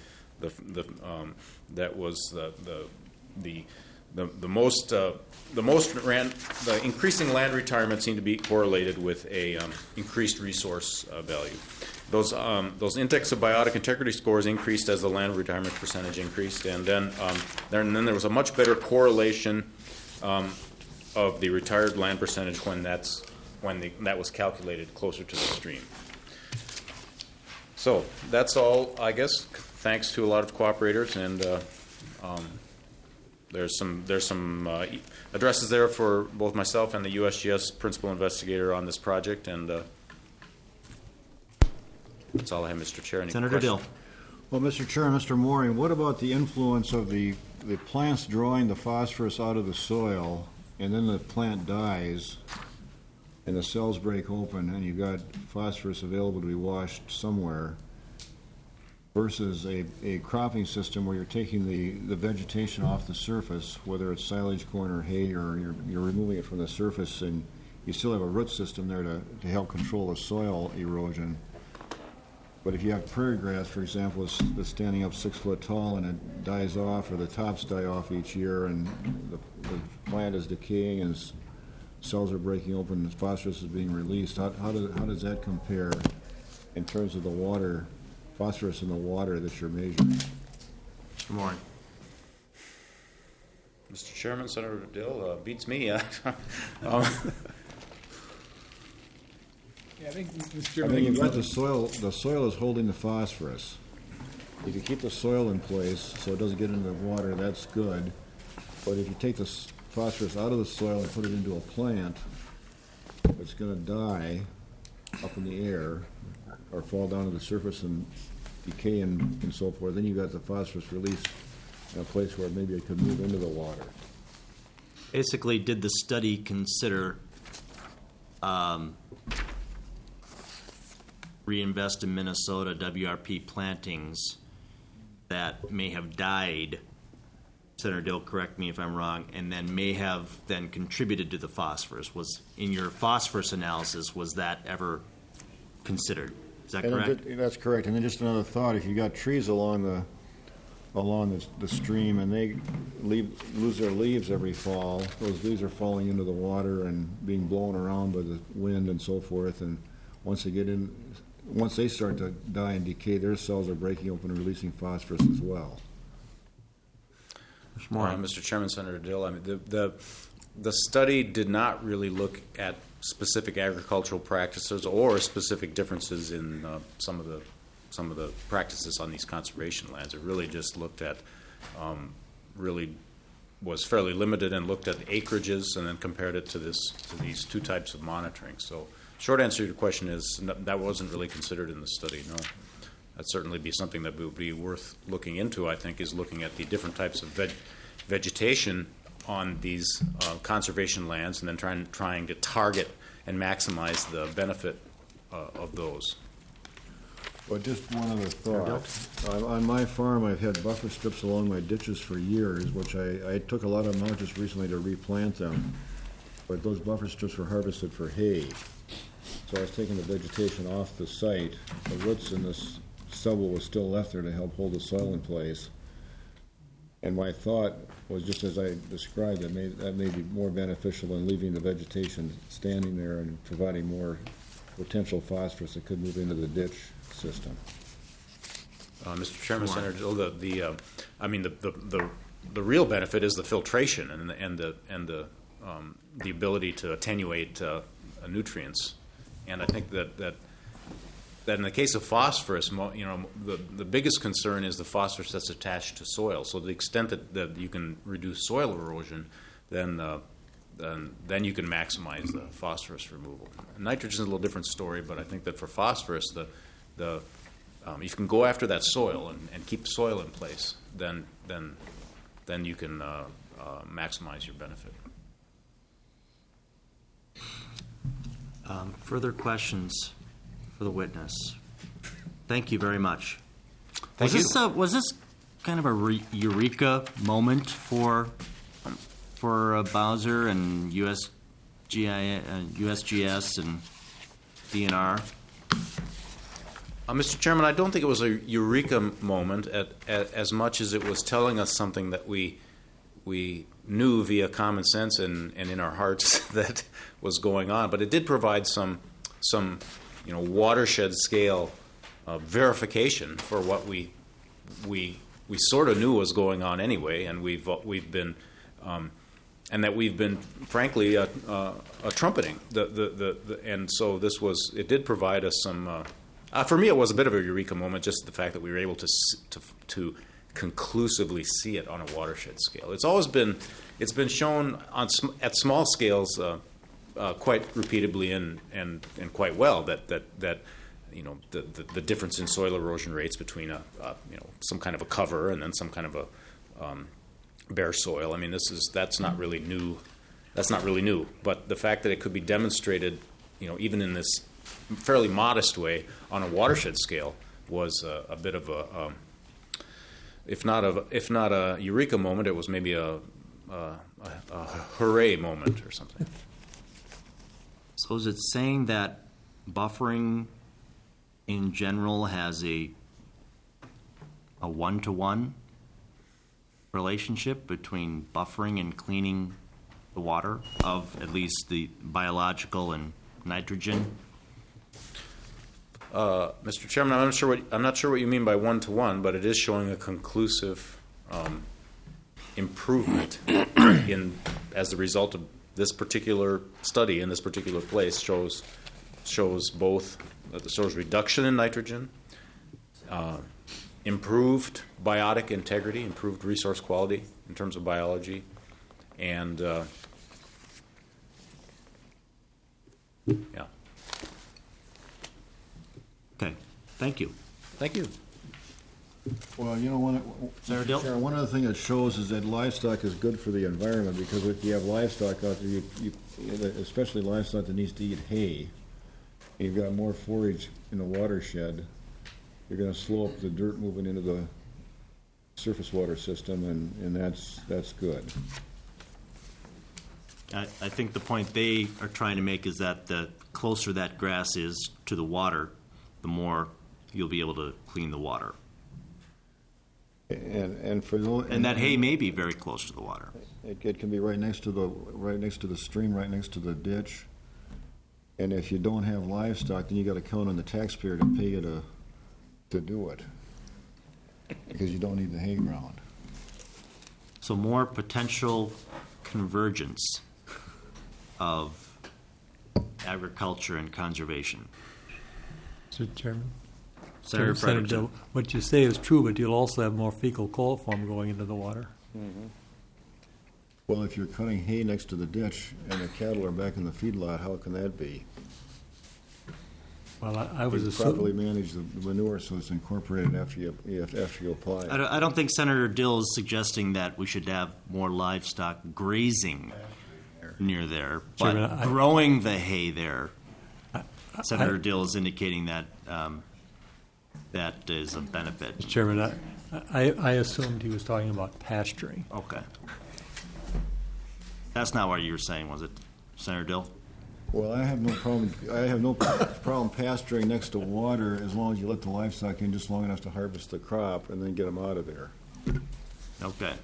increasing land retirement seemed to be correlated with a increased resource value. Those index of biotic integrity scores increased as the land retirement percentage increased, and then there was a much better correlation of the retired land percentage when that was calculated closer to the stream. So that's all, I guess. Thanks to a lot of cooperators, and there's some addresses there for both myself and the USGS principal investigator on this project, and that's all I have, Mr. Chair. Any Senator questions? Dill. Well, Mr. Chair, Mr. Mooring, what about the influence of the plants drawing the phosphorus out of the soil, and then the plant dies, and the cells break open, and you've got phosphorus available to be washed somewhere, versus a cropping system where you're taking the vegetation off the surface, whether it's silage, corn, or hay, or you're removing it from the surface, and you still have a root system there to help control the soil erosion. But if you have prairie grass, for example, that's standing up 6 foot tall and it dies off, or the tops die off each year, and the plant is decaying and cells are breaking open and phosphorus is being released, how does that compare in terms of the water, phosphorus in the water that you're measuring? Mr. Mooring. Mr. Chairman, Senator Dill beats me. Yeah, I think, Mr. I Chairman, mean, you've got the soil is holding the phosphorus. If you keep the soil in place so it doesn't get into the water, that's good. But if you take the phosphorus out of the soil and put it into a plant, it's going to die up in the air or fall down to the surface and decay and so forth. Then you've got the phosphorus released in a place where maybe it could move into the water. Basically, did the study consider Reinvest in Minnesota WRP plantings that may have died, Senator Dill, correct me if I'm wrong, and then may have then contributed to the phosphorus? Was in your phosphorus analysis, was that ever considered? Is that correct? That's correct. And then just another thought: if you got trees along the stream and they lose their leaves every fall, those leaves are falling into the water and being blown around by the wind and so forth. And once they start to die and decay, their cells are breaking open and releasing phosphorus as well. Mr. Chairman, Senator Dill, I mean, the study did not really look at specific agricultural practices or specific differences in some of the practices on these conservation lands. It really just looked at, really was fairly limited and looked at acreages and then compared it to these two types of monitoring. So, short answer to your question is that wasn't really considered in the study. No, that'd certainly be something that would be worth looking into. I think is looking at the different types of vegetation on these conservation lands, and then trying to target and maximize the benefit of those. Well, just one other thought. On my farm, I've had buffer strips along my ditches for years, which I took a lot of them out just recently to replant them. But those buffer strips were harvested for hay. So I was taking the vegetation off the site. The roots in this stubble was still left there to help hold the soil in place. And my thought was, just as I described, that may be more beneficial than leaving the vegetation standing there and providing more potential phosphorus that could move into the ditch system. Mr. Chairman, Senator Dill, the real benefit is the filtration and the ability to attenuate nutrients. And I think that in the case of phosphorus, the biggest concern is the phosphorus that's attached to soil. So to the extent that you can reduce soil erosion, then you can maximize the phosphorus removal. Nitrogen is a little different story, but I think that for phosphorus, if you can go after that soil and keep soil in place, then you can maximize your benefit. Further questions for the witness? Thank you very much. Thank you. Was this kind of a eureka moment for Bowser and USGS and DNR? Mr. Chairman, I don't think it was a eureka moment as much as it was telling us something that we knew via common sense and in our hearts that was going on. But it did provide some watershed scale verification for what we sort of knew was going on anyway, and we've been and that we've been frankly trumpeting and so it did provide us some. For me, it was a bit of a eureka moment, just the fact that we were able to conclusively see it on a watershed scale. It's been shown at small scales quite repeatedly and quite well that the difference in soil erosion rates between some kind of a cover and then some kind of a bare soil. I mean, that's not really new. That's not really new. But the fact that it could be demonstrated, even in this fairly modest way on a watershed scale was a bit of a, if not a eureka moment, it was maybe a hooray moment or something. So is it saying that buffering in general has a one-to-one relationship between buffering and cleaning the water of at least the biological and nitrogen? Mr. Chairman, I'm not sure what you mean by one-to-one, but it is showing a conclusive improvement as a result of this particular study in this particular place shows reduction in nitrogen, improved biotic integrity, improved resource quality in terms of biology, and yeah. Okay, thank you. Thank you. Well, Senator Dill? one other thing it shows is that livestock is good for the environment, because if you have livestock out there, especially livestock that needs to eat hay, and you've got more forage in the watershed, you're going to slow up the dirt moving into the surface water system, and that's good. I think the point they are trying to make is that the closer that grass is to the water, the more you'll be able to clean the water. And that hay may be very close to the water. It can be right next to the stream, right next to the ditch. And if you don't have livestock, then you got to count on the taxpayer to pay you to do it, because you don't need the hay ground. So more potential convergence of agriculture and conservation. Mr. Chairman? Senator Frederiksen. What you say is true, but you'll also have more fecal coliform going into the water. Mm-hmm. Well, if you're cutting hay next to the ditch and the cattle are back in the feedlot, how can that be? Well, I was You assuming... properly manage the manure so it's incorporated after you apply it. I don't think Senator Dill is suggesting that we should have more livestock grazing near there, but Chairman, growing the hay there. Senator Dill is indicating that that is a benefit. Mr. Chairman, I assumed he was talking about pasturing. Okay. That's not what you were saying, was it, Senator Dill? Well, I have no problem pasturing next to water as long as you let the livestock in just long enough to harvest the crop and then get them out of there. Okay.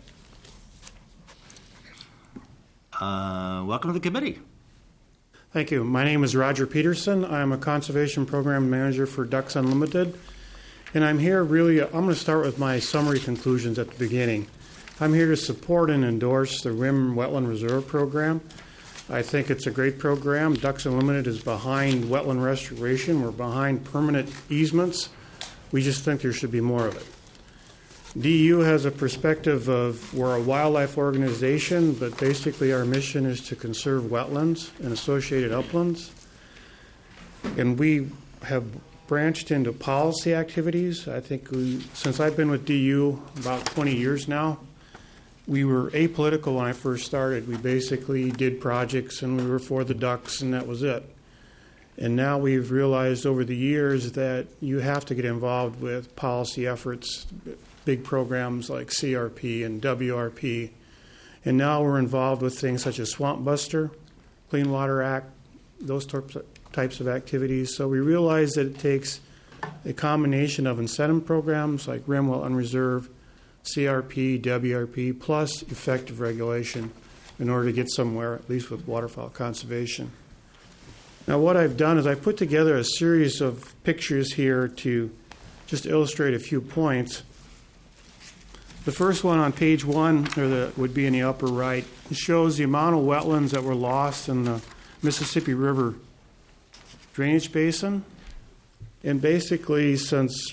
Welcome to the committee. Thank you. My name is Roger Peterson. I'm a conservation program manager for Ducks Unlimited. And I'm here really, I'm going to start with my summary conclusions at the beginning. I'm here to support and endorse the Rim Wetland Reserve Program. I think it's a great program. Ducks Unlimited is behind wetland restoration. We're behind permanent easements. We just think there should be more of it. DU has a perspective of we're a wildlife organization, but basically our mission is to conserve wetlands and associated uplands. And we have branched into policy activities. I think since I've been with DU about 20 years now, we were apolitical when I first started. We basically did projects and we were for the ducks and that was it. And now we've realized over the years that you have to get involved with policy efforts, big programs like CRP and WRP. And now we're involved with things such as Swamp Buster, Clean Water Act, those types of activities. So we realize that it takes a combination of incentive programs like Rim Well Unreserved, CRP, WRP, plus effective regulation in order to get somewhere, at least with waterfowl conservation. Now, what I've done is I put together a series of pictures here to just illustrate a few points. The first one on page 1, would be in the upper right, it shows the amount of wetlands that were lost in the Mississippi River drainage basin. And basically, since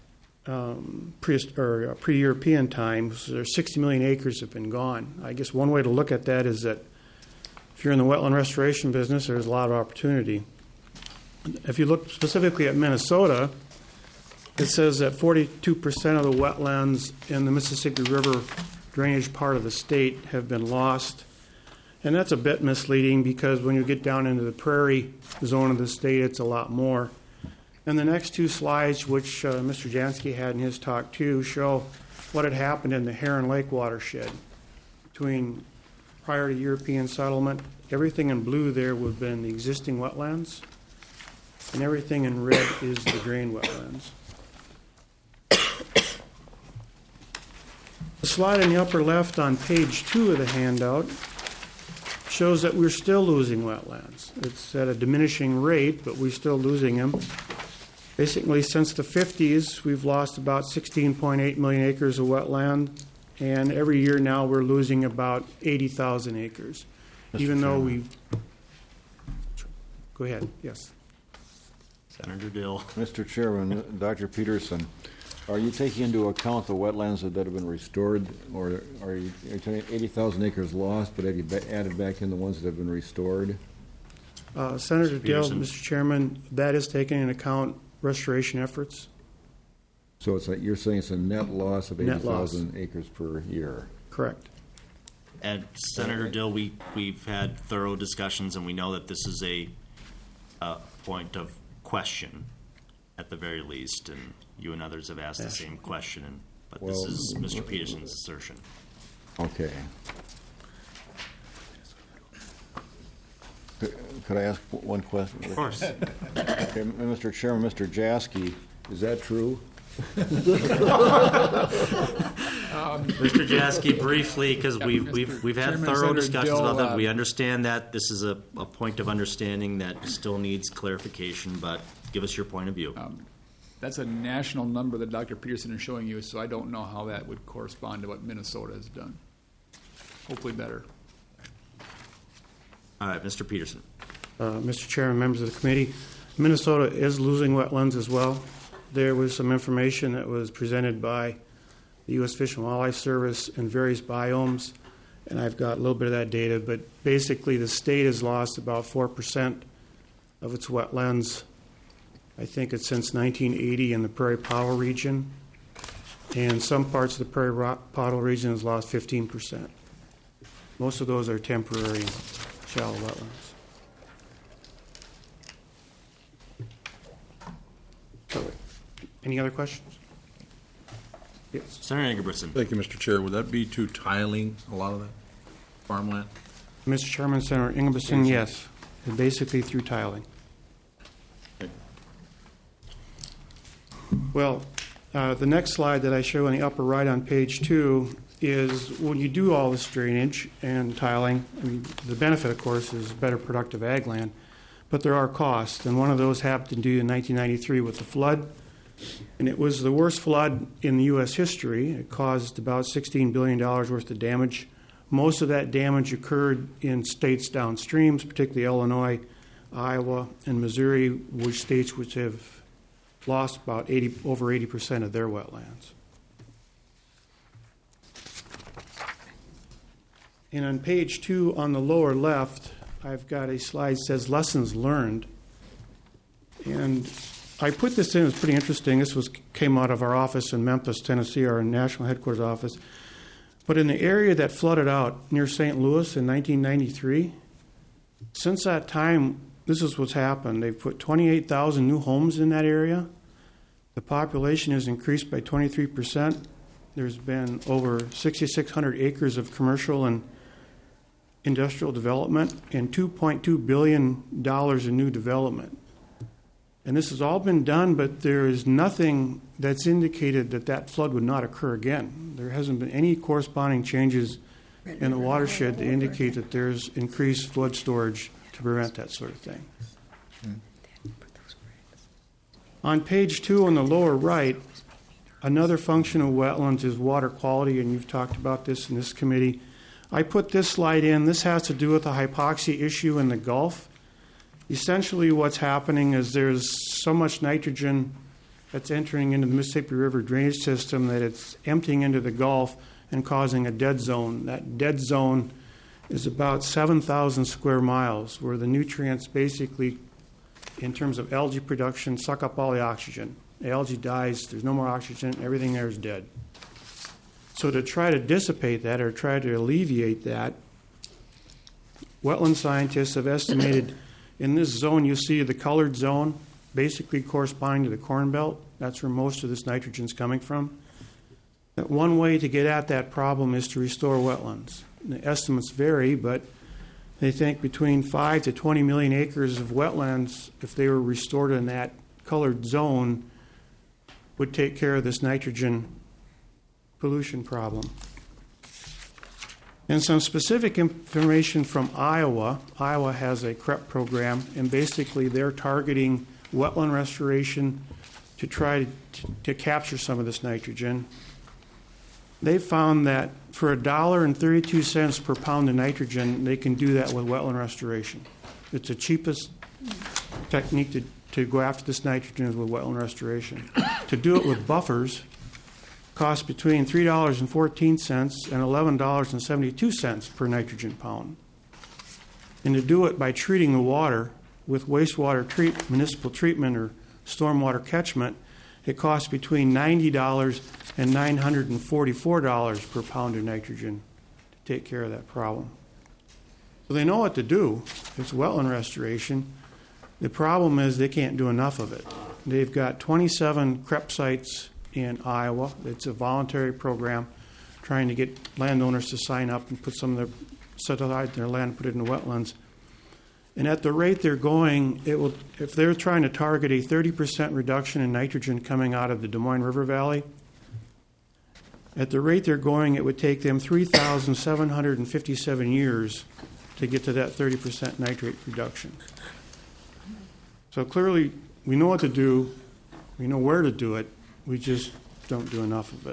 pre-European times, there's 60 million acres have been gone. I guess one way to look at that is that if you're in the wetland restoration business, there's a lot of opportunity. If you look specifically at Minnesota, it says that 42% of the wetlands in the Mississippi River drainage part of the state have been lost. And that's a bit misleading because when you get down into the prairie zone of the state, it's a lot more. And the next two slides, which Mr. Jansky had in his talk too, show what had happened in the Heron Lake watershed between prior to European settlement. Everything in blue there would have been the existing wetlands, and everything in red is the drain wetlands. The slide in the upper left on page 2 of the handout shows that we're still losing wetlands. It's at a diminishing rate, but we're still losing them. Basically, since the 50s, we've lost about 16.8 million acres of wetland, and every year now we're losing about 80,000 acres. Even though we've... Go ahead, yes. Senator Dill. Mr. Chairman, Dr. Peterson, are you taking into account the wetlands that have been restored, or are you 80,000 acres lost, but have you added back in the ones that have been restored? Senator Dill, Mr. Chairman, that is taken into account restoration efforts. So it's like you're saying it's a net loss of Net loss. 80,000 acres per year? Correct. And Senator Dill, we've had thorough discussions, and we know that this is a point of question at the very least, and you and others have asked the same question, but this is Mr. Peterson's assertion. Okay. Could I ask one question? Of course. Okay, Mr. Chairman, Mr. Jaskey, is that true? Mr. Jaskey, briefly, because we've had Chairman, thorough Senator discussions Dill, about that. We understand that this is a point of understanding that still needs clarification, but give us your point of view. That's a national number that Dr. Peterson is showing you, so I don't know how that would correspond to what Minnesota has done. Hopefully better. All right, Mr. Peterson. Mr. Chairman, members of the committee, Minnesota is losing wetlands as well. There was some information that was presented by the U.S. Fish and Wildlife Service in various biomes, and I've got a little bit of that data, but basically the state has lost about 4% of its wetlands. I think it's since 1980 in the Prairie Powell region, and some parts of the Prairie Powell region has lost 15%. Most of those are temporary shallow wetlands. Any other questions? Yes. Senator Ingebrigtsen. Thank you, Mr. Chair. Would that be to tiling a lot of that farmland? Mr. Chairman, Senator Ingebrigtsen, yes. Basically through tiling. Okay. Well, the next slide that I show in the upper right on page 2 is when you do all this drainage and tiling, I mean, the benefit, of course, is better productive ag land, but there are costs. And one of those happened to do in 1993 with the flood. And it was the worst flood in the U.S. history. It caused about $16 billion worth of damage. Most of that damage occurred in states downstream, particularly Illinois, Iowa, and Missouri, which states which have lost about over 80% of their wetlands. And on page 2 on the lower left, I've got a slide that says lessons learned. And I put this in, it's pretty interesting. This came out of our office in Memphis, Tennessee, our national headquarters office. But in the area that flooded out near St. Louis in 1993, since that time, this is what's happened. They've put 28,000 new homes in that area. The population has increased by 23%. There's been over 6,600 acres of commercial and industrial development and $2.2 billion in new development. And this has all been done, but there is nothing that's indicated that that flood would not occur again. There hasn't been any corresponding changes in the watershed to indicate that there's increased flood storage to prevent that sort of thing. On page 2 on the lower right, another function of wetlands is water quality, and you've talked about this in this committee. I put this slide in. This has to do with the hypoxia issue in the Gulf. Essentially what's happening is there's so much nitrogen that's entering into the Mississippi River drainage system that it's emptying into the Gulf and causing a dead zone. That dead zone is about 7,000 square miles, where the nutrients basically, in terms of algae production, suck up all the oxygen. The algae dies, there's no more oxygen, everything there is dead. So to try to dissipate that or try to alleviate that, wetland scientists have estimated in this zone, you see the colored zone basically corresponding to the Corn Belt. That's where most of this nitrogen is coming from. That one way to get at that problem is to restore wetlands. The estimates vary, but they think between 5 to 20 million acres of wetlands, if they were restored in that colored zone, would take care of this nitrogen pollution problem. And some specific information from Iowa. Iowa has a CREP program, and basically they're targeting wetland restoration to try to capture some of this nitrogen. They found that for $1.32 per pound of nitrogen, they can do that with wetland restoration. It's the cheapest technique to go after this nitrogen is with wetland restoration. To do it with buffers costs between $3.14 and $11.72 per nitrogen pound. And to do it by treating the water with wastewater municipal treatment or stormwater catchment, it costs between $90 and $944 per pound of nitrogen to take care of that problem. So they know what to do. It's wetland restoration. The problem is they can't do enough of it. They've got 27 CREP sites in Iowa. It's a voluntary program trying to get landowners to sign up and put some of their set aside their land and put it in the wetlands. And at the rate they're going, it will, if they're trying to target a 30% reduction in nitrogen coming out of the Des Moines River Valley, at the rate they're going, it would take them 3,757 years to get to that 30% nitrate reduction. So clearly, we know what to do, we know where to do it, we just don't do enough of it.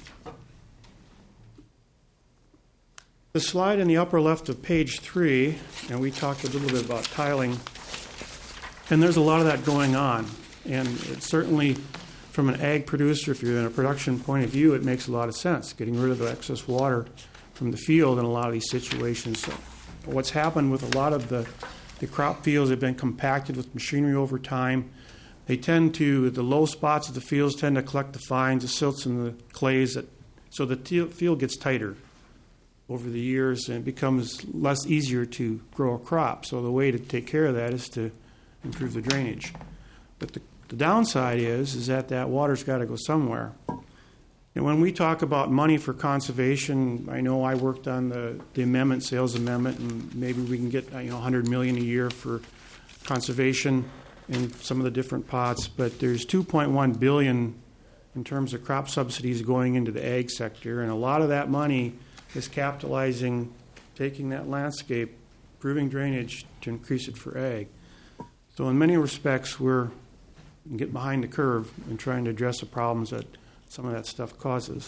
The slide in the upper left of page 3, and we talked a little bit about tiling, and there's a lot of that going on. And it's certainly, from an ag producer, if you're in a production point of view, it makes a lot of sense, getting rid of the excess water from the field in a lot of these situations. So what's happened with a lot of the crop fields have been compacted with machinery over time. They tend to, the low spots of the fields tend to collect the fines, the silts, and the clays, so the field gets tighter over the years and it becomes less easier to grow a crop. So the way to take care of that is to improve the drainage. But the downside is that water's got to go somewhere. And when we talk about money for conservation, I know I worked on the amendment, sales amendment, and maybe we can get $100 million a year for conservation in some of the different pots, but there's $2.1 billion in terms of crop subsidies going into the ag sector, and a lot of that money is capitalizing, taking that landscape, improving drainage to increase it for ag. So in many respects, we're getting behind the curve and trying to address the problems that some of that stuff causes.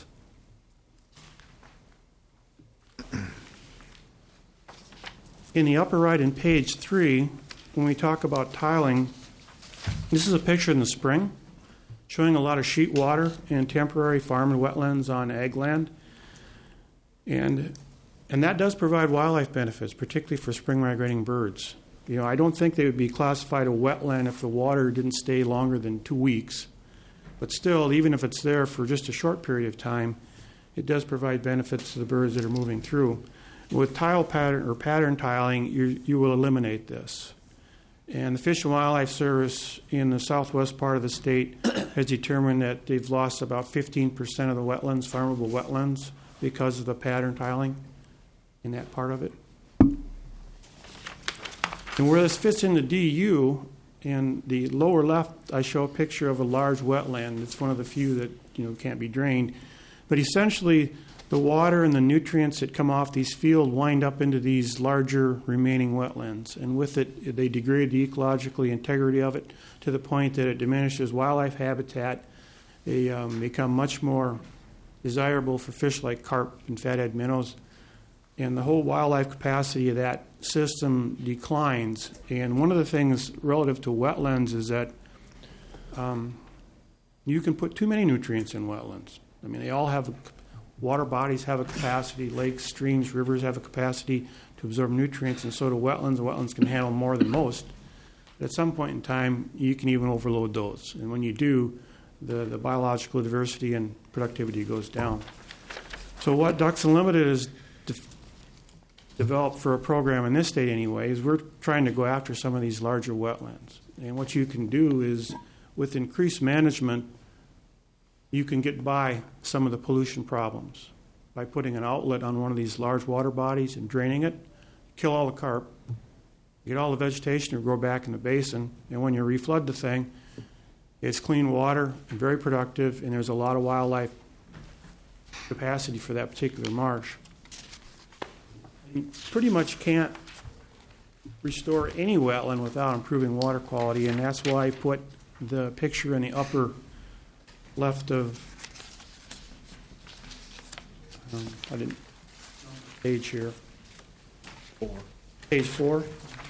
In the upper right in page 3, when we talk about tiling, this is a picture in the spring showing a lot of sheet water and temporary farm and wetlands on ag land. And that does provide wildlife benefits, particularly for spring migrating birds. I don't think they would be classified a wetland if the water didn't stay longer than 2 weeks. But still, even if it's there for just a short period of time, it does provide benefits to the birds that are moving through. With tile pattern or pattern tiling, you will eliminate this. And the Fish and Wildlife Service in the southwest part of the state has determined that they've lost about 15% of the wetlands, farmable wetlands, because of the pattern tiling in that part of it. And where this fits into DU, in the lower left, I show a picture of a large wetland. It's one of the few that can't be drained. But essentially, the water and the nutrients that come off these fields wind up into these larger remaining wetlands. And with it, they degrade the ecological integrity of it to the point that it diminishes wildlife habitat. They become much more desirable for fish like carp and fathead minnows. And the whole wildlife capacity of that system declines. And one of the things relative to wetlands is that you can put too many nutrients in wetlands. I mean, they all have water bodies have a capacity, lakes, streams, rivers have a capacity to absorb nutrients, and so do wetlands. Wetlands can handle more than most. But at some point in time, you can even overload those. And when you do, the biological diversity and productivity goes down. So what Ducks Unlimited has developed for a program in this state anyway is we're trying to go after some of these larger wetlands. And what you can do is, with increased management, you can get by some of the pollution problems by putting an outlet on one of these large water bodies and draining it, kill all the carp, get all the vegetation to grow back in the basin, and when you reflood the thing, it's clean water and very productive, and there's a lot of wildlife capacity for that particular marsh. You pretty much can't restore any wetland without improving water quality, and that's why I put the picture in the upper left of I didn't page here. Page 4.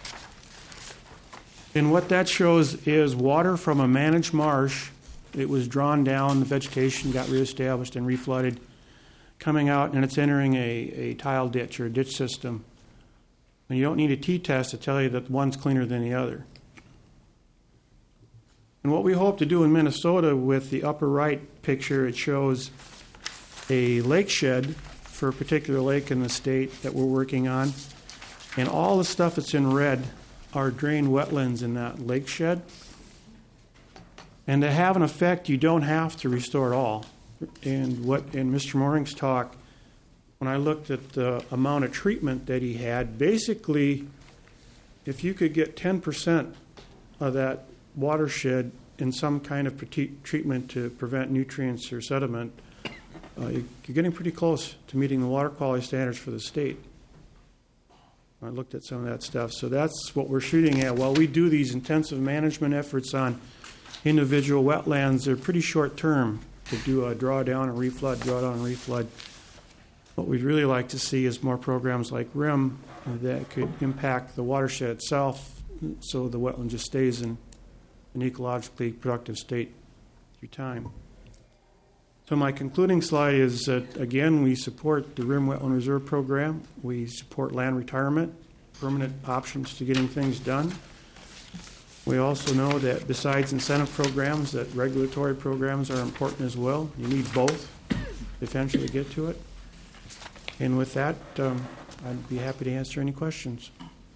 And what that shows is water from a managed marsh. It was drawn down, the vegetation got reestablished and reflooded, coming out, and it's entering a tile ditch or a ditch system. And you don't need a t-test to tell you that one's cleaner than the other. And what we hope to do in Minnesota with the upper right picture, it shows a lake shed for a particular lake in the state that we're working on. And all the stuff that's in red are drained wetlands in that lake shed. And to have an effect, you don't have to restore it all. And what in Mr. Mooring's talk, when I looked at the amount of treatment that he had, basically, if you could get 10% of that watershed in some kind of treatment to prevent nutrients or sediment, you're getting pretty close to meeting the water quality standards for the state. I looked at some of that stuff. So that's what we're shooting at. While we do these intensive management efforts on individual wetlands, they're pretty short term to do a drawdown and reflood, drawdown and reflood. What we'd really like to see is more programs like RIM that could impact the watershed itself so the wetland just stays in an ecologically productive state through time. So my concluding slide is that, again, we support the RIM Wetland Reserve Program. We support land retirement, permanent options to getting things done. We also know that besides incentive programs, that regulatory programs are important as well. You need both to eventually get to it. And with that, I'd be happy to answer any questions.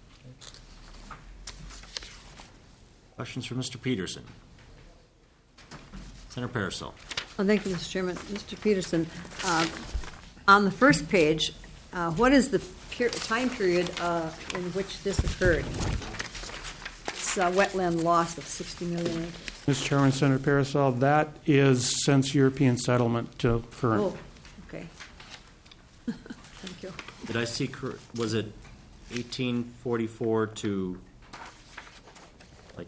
Questions for Mr. Peterson? Senator Parasol. Oh, thank you, Mr. Chairman. Mr. Peterson, on the first page, what is the time period in which this occurred? It's a wetland loss of 60 million acres. Mr. Chairman, Senator Parasol, that is since European settlement to current. Oh, okay. Thank you. Did I see, was it 1844 to like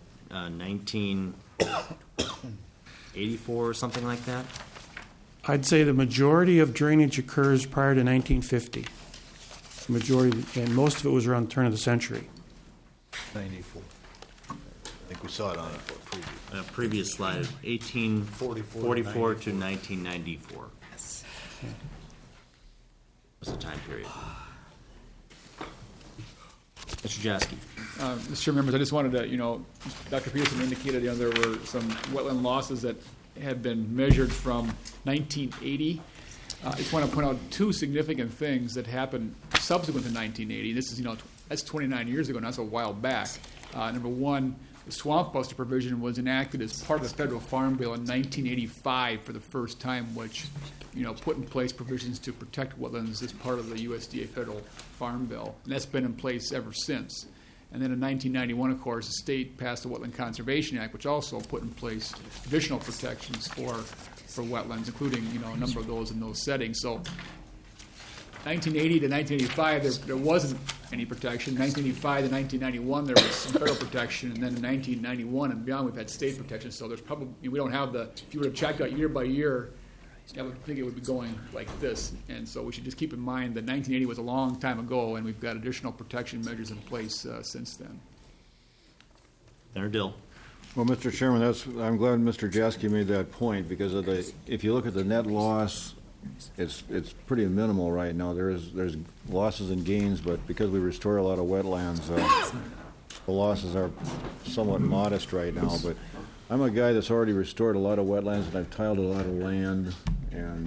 1984 or something like that? I'd say the majority of drainage occurs prior to 1950. The majority, and most of it was around the turn of the century. 94. I think we saw it on a Previous slide, 1844 to 1994. Yes. Was the time period. Mr. Jaski. Mr. Chair, members, I just wanted to, Dr. Peterson indicated, there were some wetland losses that had been measured from 1980. I just want to point out two significant things that happened subsequent to 1980. This is, that's 29 years ago, and that's a while back. Number one, the Swamp Buster provision was enacted as part of the federal farm bill in 1985 for the first time, which, put in place provisions to protect wetlands as part of the USDA federal farm bill. And that's been in place ever since. And then in 1991, of course, the state passed the Wetland Conservation Act, which also put in place additional protections for wetlands, including, a number of those in those settings. So 1980 to 1985, there wasn't any protection. 1985 to 1991, there was some federal protection, and then in 1991 and beyond, we've had state protection. So there's probably, we don't have if you were to check out year by year, I would think it would be going like this. And so we should just keep in mind that 1980 was a long time ago, and we've got additional protection measures in place since then. Senator Dill. Well, Mr. Chairman, I'm glad Mr. Jaski made that point, because if you look at the net loss, it's pretty minimal right now. There's losses and gains, but because we restore a lot of wetlands, the losses are somewhat modest right now. But I'm a guy that's already restored a lot of wetlands, and I've tiled a lot of land, and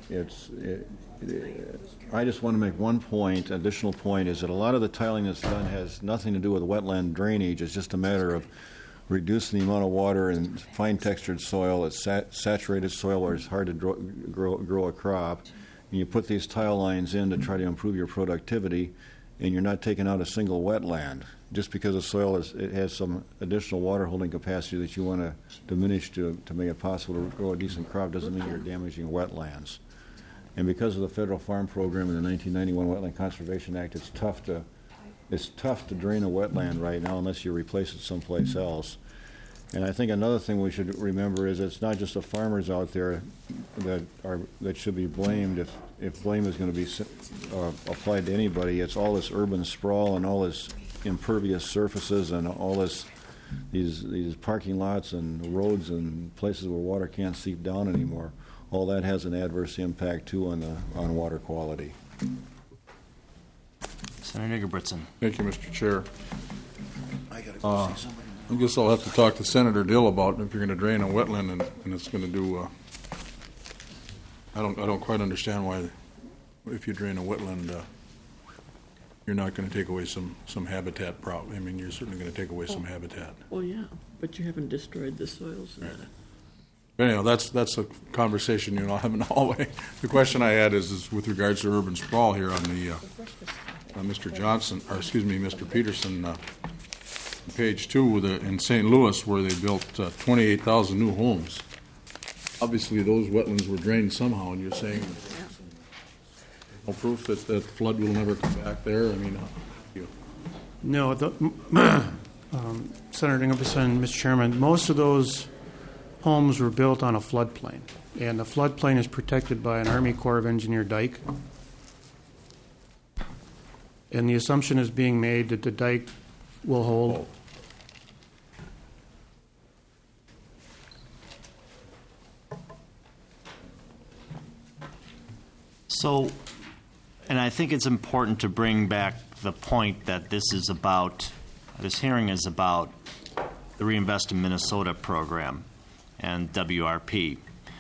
I just want to make one point, additional point, is that a lot of the tiling that's done has nothing to do with wetland drainage. It's just a matter of reducing the amount of water in fine textured soil. It's saturated soil where it's hard to grow a crop. And you put these tile lines in to try to improve your productivity, and you're not taking out a single wetland. Just because the soil it has some additional water holding capacity that you want to diminish to make it possible to grow a decent crop doesn't mean you're damaging wetlands. And because of the federal farm program and the 1991 Wetland Conservation Act, it's tough to drain a wetland right now unless you replace it someplace else. And I think another thing we should remember is it's not just the farmers out there that should be blamed if blame is going to be applied to anybody. It's all this urban sprawl and all this impervious surfaces and all these parking lots and roads and places where water can't seep down anymore. All that has an adverse impact too on water quality. Senator Ingebrigtsen. Thank you, Mr. Chair. I guess I'll have to talk to Senator Dill about if you're going to drain a wetland and it's going to do. I don't quite understand why, if you drain a wetland, you're not going to take away some habitat problem. I mean, you're certainly going to take away some habitat. Well, yeah, but you haven't destroyed the soils. Right. But anyhow, that's a conversation you know have in the hallway. The question I had is with regards to urban sprawl here on the Mr. Peterson, page 2 in St. Louis, where they built 28,000 new homes. Obviously, those wetlands were drained somehow, and you're saying no proof that flood will never come back there. I mean, No, Senator Ingebrigtsen, Mr. Chairman, most of those homes were built on a floodplain, and the floodplain is protected by an Army Corps of Engineer dike. And the assumption is being made that the dike will hold. So, and I think it's important to bring back the point that this hearing is about the Reinvest in Minnesota program and WRP.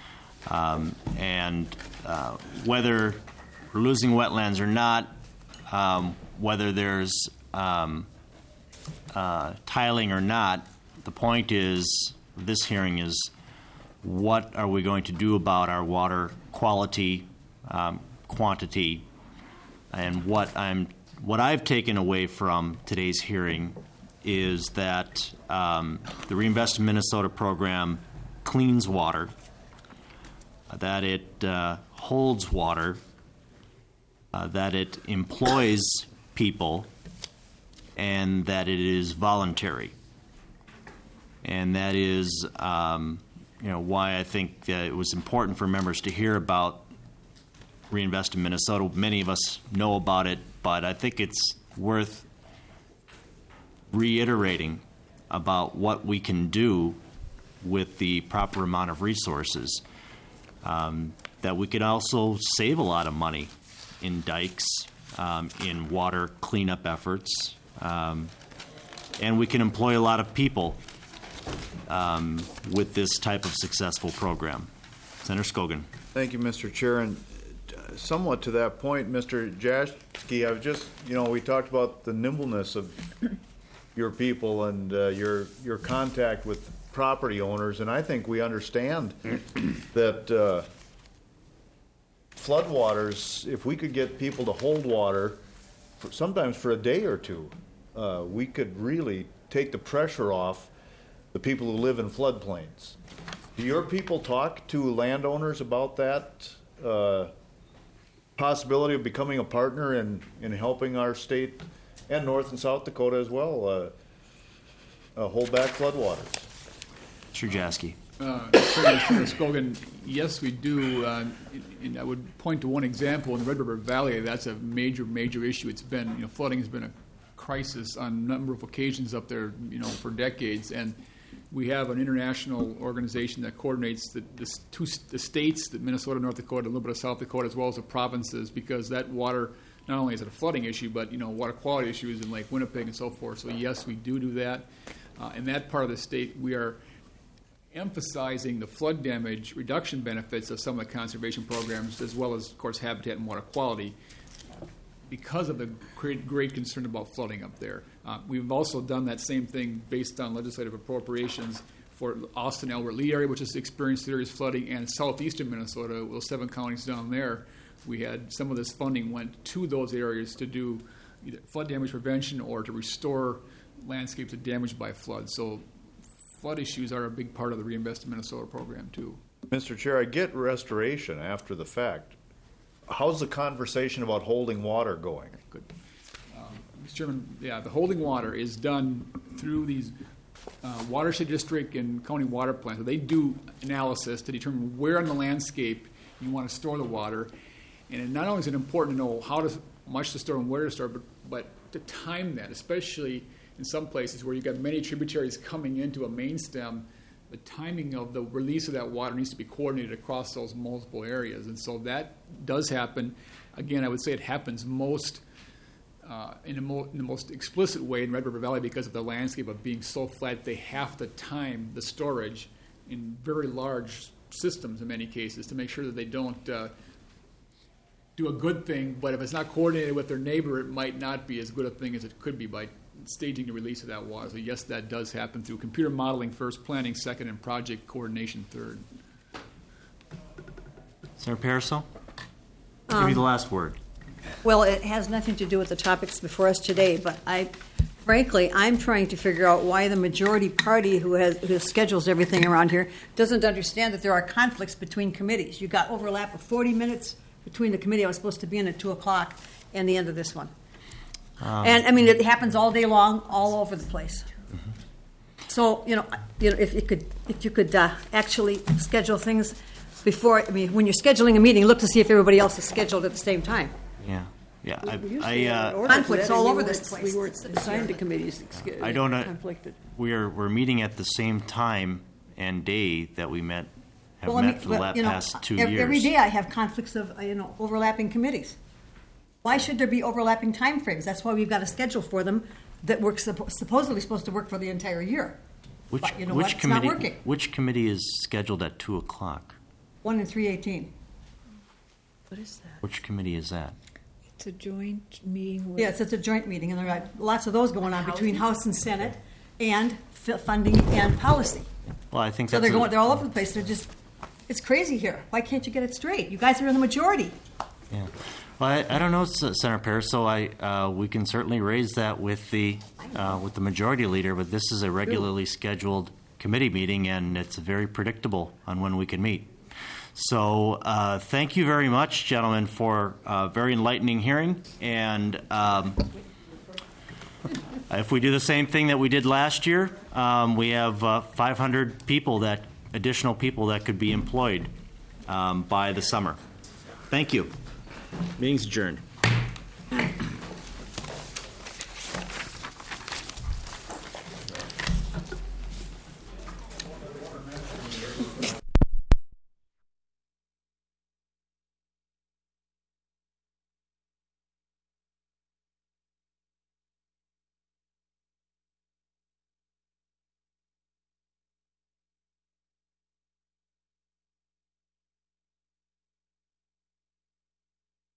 Whether we're losing wetlands or not, whether there's tiling or not, the point is this hearing is what are we going to do about our water quality, quantity, and what I've taken away from today's hearing is that the Reinvest in Minnesota program cleans water, that it holds water, that it employs people, and that it is voluntary. And that is why I think that it was important for members to hear about Reinvest in Minnesota. Many of us know about it, but I think it's worth reiterating about what we can do with the proper amount of resources. That we could also save a lot of money in dikes, in water cleanup efforts, and we can employ a lot of people with this type of successful program. Senator Skogan. Thank you, Mr. Chair. And somewhat to that point, Mr. Jaski, I was just, we talked about the nimbleness of your people and your contact with property owners, and I think we understand that floodwaters, if we could get people to hold water, sometimes for a day or two, we could really take the pressure off the people who live in floodplains. Do your people talk to landowners about that possibility of becoming a partner in helping our state and North and South Dakota as well hold back floodwaters? Mr. Jaski. Senator Scogan, yes, we do. And I would point to one example in the Red River Valley. That's a major, major issue. It's been, flooding has been a crisis on a number of occasions up there, for decades. And we have an international organization that coordinates the states, the Minnesota, North Dakota, a little bit of South Dakota, as well as the provinces, because that water, not only is it a flooding issue, but, water quality issues in Lake Winnipeg and so forth. So, yes, we do that. In that part of the state, we are emphasizing the flood damage reduction benefits of some of the conservation programs, as well as, of course, habitat and water quality, because of the great concern about flooding up there. We've also done that same thing based on legislative appropriations for Austin, Albert Lee area, which has experienced serious flooding, and southeastern Minnesota, those 7 counties down there. We had some of this funding went to those areas to do either flood damage prevention or to restore landscapes that are damaged by flood. So flood issues are a big part of the Reinvest in Minnesota program, too. Mr. Chair, I get restoration after the fact. How's the conversation about holding water going? Good. Mr. Chairman, the holding water is done through these watershed district and county water plants. So they do analysis to determine where on the landscape you want to store the water. And not only is it important to know how much to store and where to store, but to time that, especially in some places where you've got many tributaries coming into a main stem. The timing of the release of that water needs to be coordinated across those multiple areas. And so that does happen. Again, I would say it happens most in the most explicit way in Red River Valley because of the landscape of being so flat. They have to time the storage in very large systems in many cases to make sure that they don't do a good thing. But if it's not coordinated with their neighbor, it might not be as good a thing as it could be by staging the release of that water. So yes, that does happen through computer modeling first, planning second, and project coordination third. Senator Pariseau? I'll give you the last word. Well, it has nothing to do with the topics before us today, but frankly, I'm trying to figure out why the majority party who schedules everything around here doesn't understand that there are conflicts between committees. You got overlap of 40 minutes between the committee I was supposed to be in at 2:00 and the end of this one. And I mean, it happens all day long, all over the place. Mm-hmm. So if you could actually schedule things before. I mean, when you're scheduling a meeting, look to see if everybody else is scheduled at the same time. Yeah. Conflicts all over this place. We weren't assigned to committees. I don't know. Conflicted. We're meeting at the same time and day that we met for the past 2 years. Every day I have conflicts of overlapping committees. Why should there be overlapping time frames? That's why we've got a schedule for them that works supposedly supposed to work for the entire year. But it's not working. Which committee is scheduled at 2:00? 1 and 318. What is that? Which committee is that? It's a joint meeting. Yes, it's a joint meeting, and there are lots of those going on between House and Senate, and funding and policy. Well, I think so. They're all over the place. It's crazy here. Why can't you get it straight? You guys are in the majority. Yeah. Well, I don't know, Senator Pariseau. We can certainly raise that with the majority leader, but this is a regularly scheduled committee meeting, and it's very predictable on when we can meet. So thank you very much, gentlemen, for a very enlightening hearing. And if we do the same thing that we did last year, we have 500 additional people that could be employed by the summer. Thank you. Meeting's adjourned.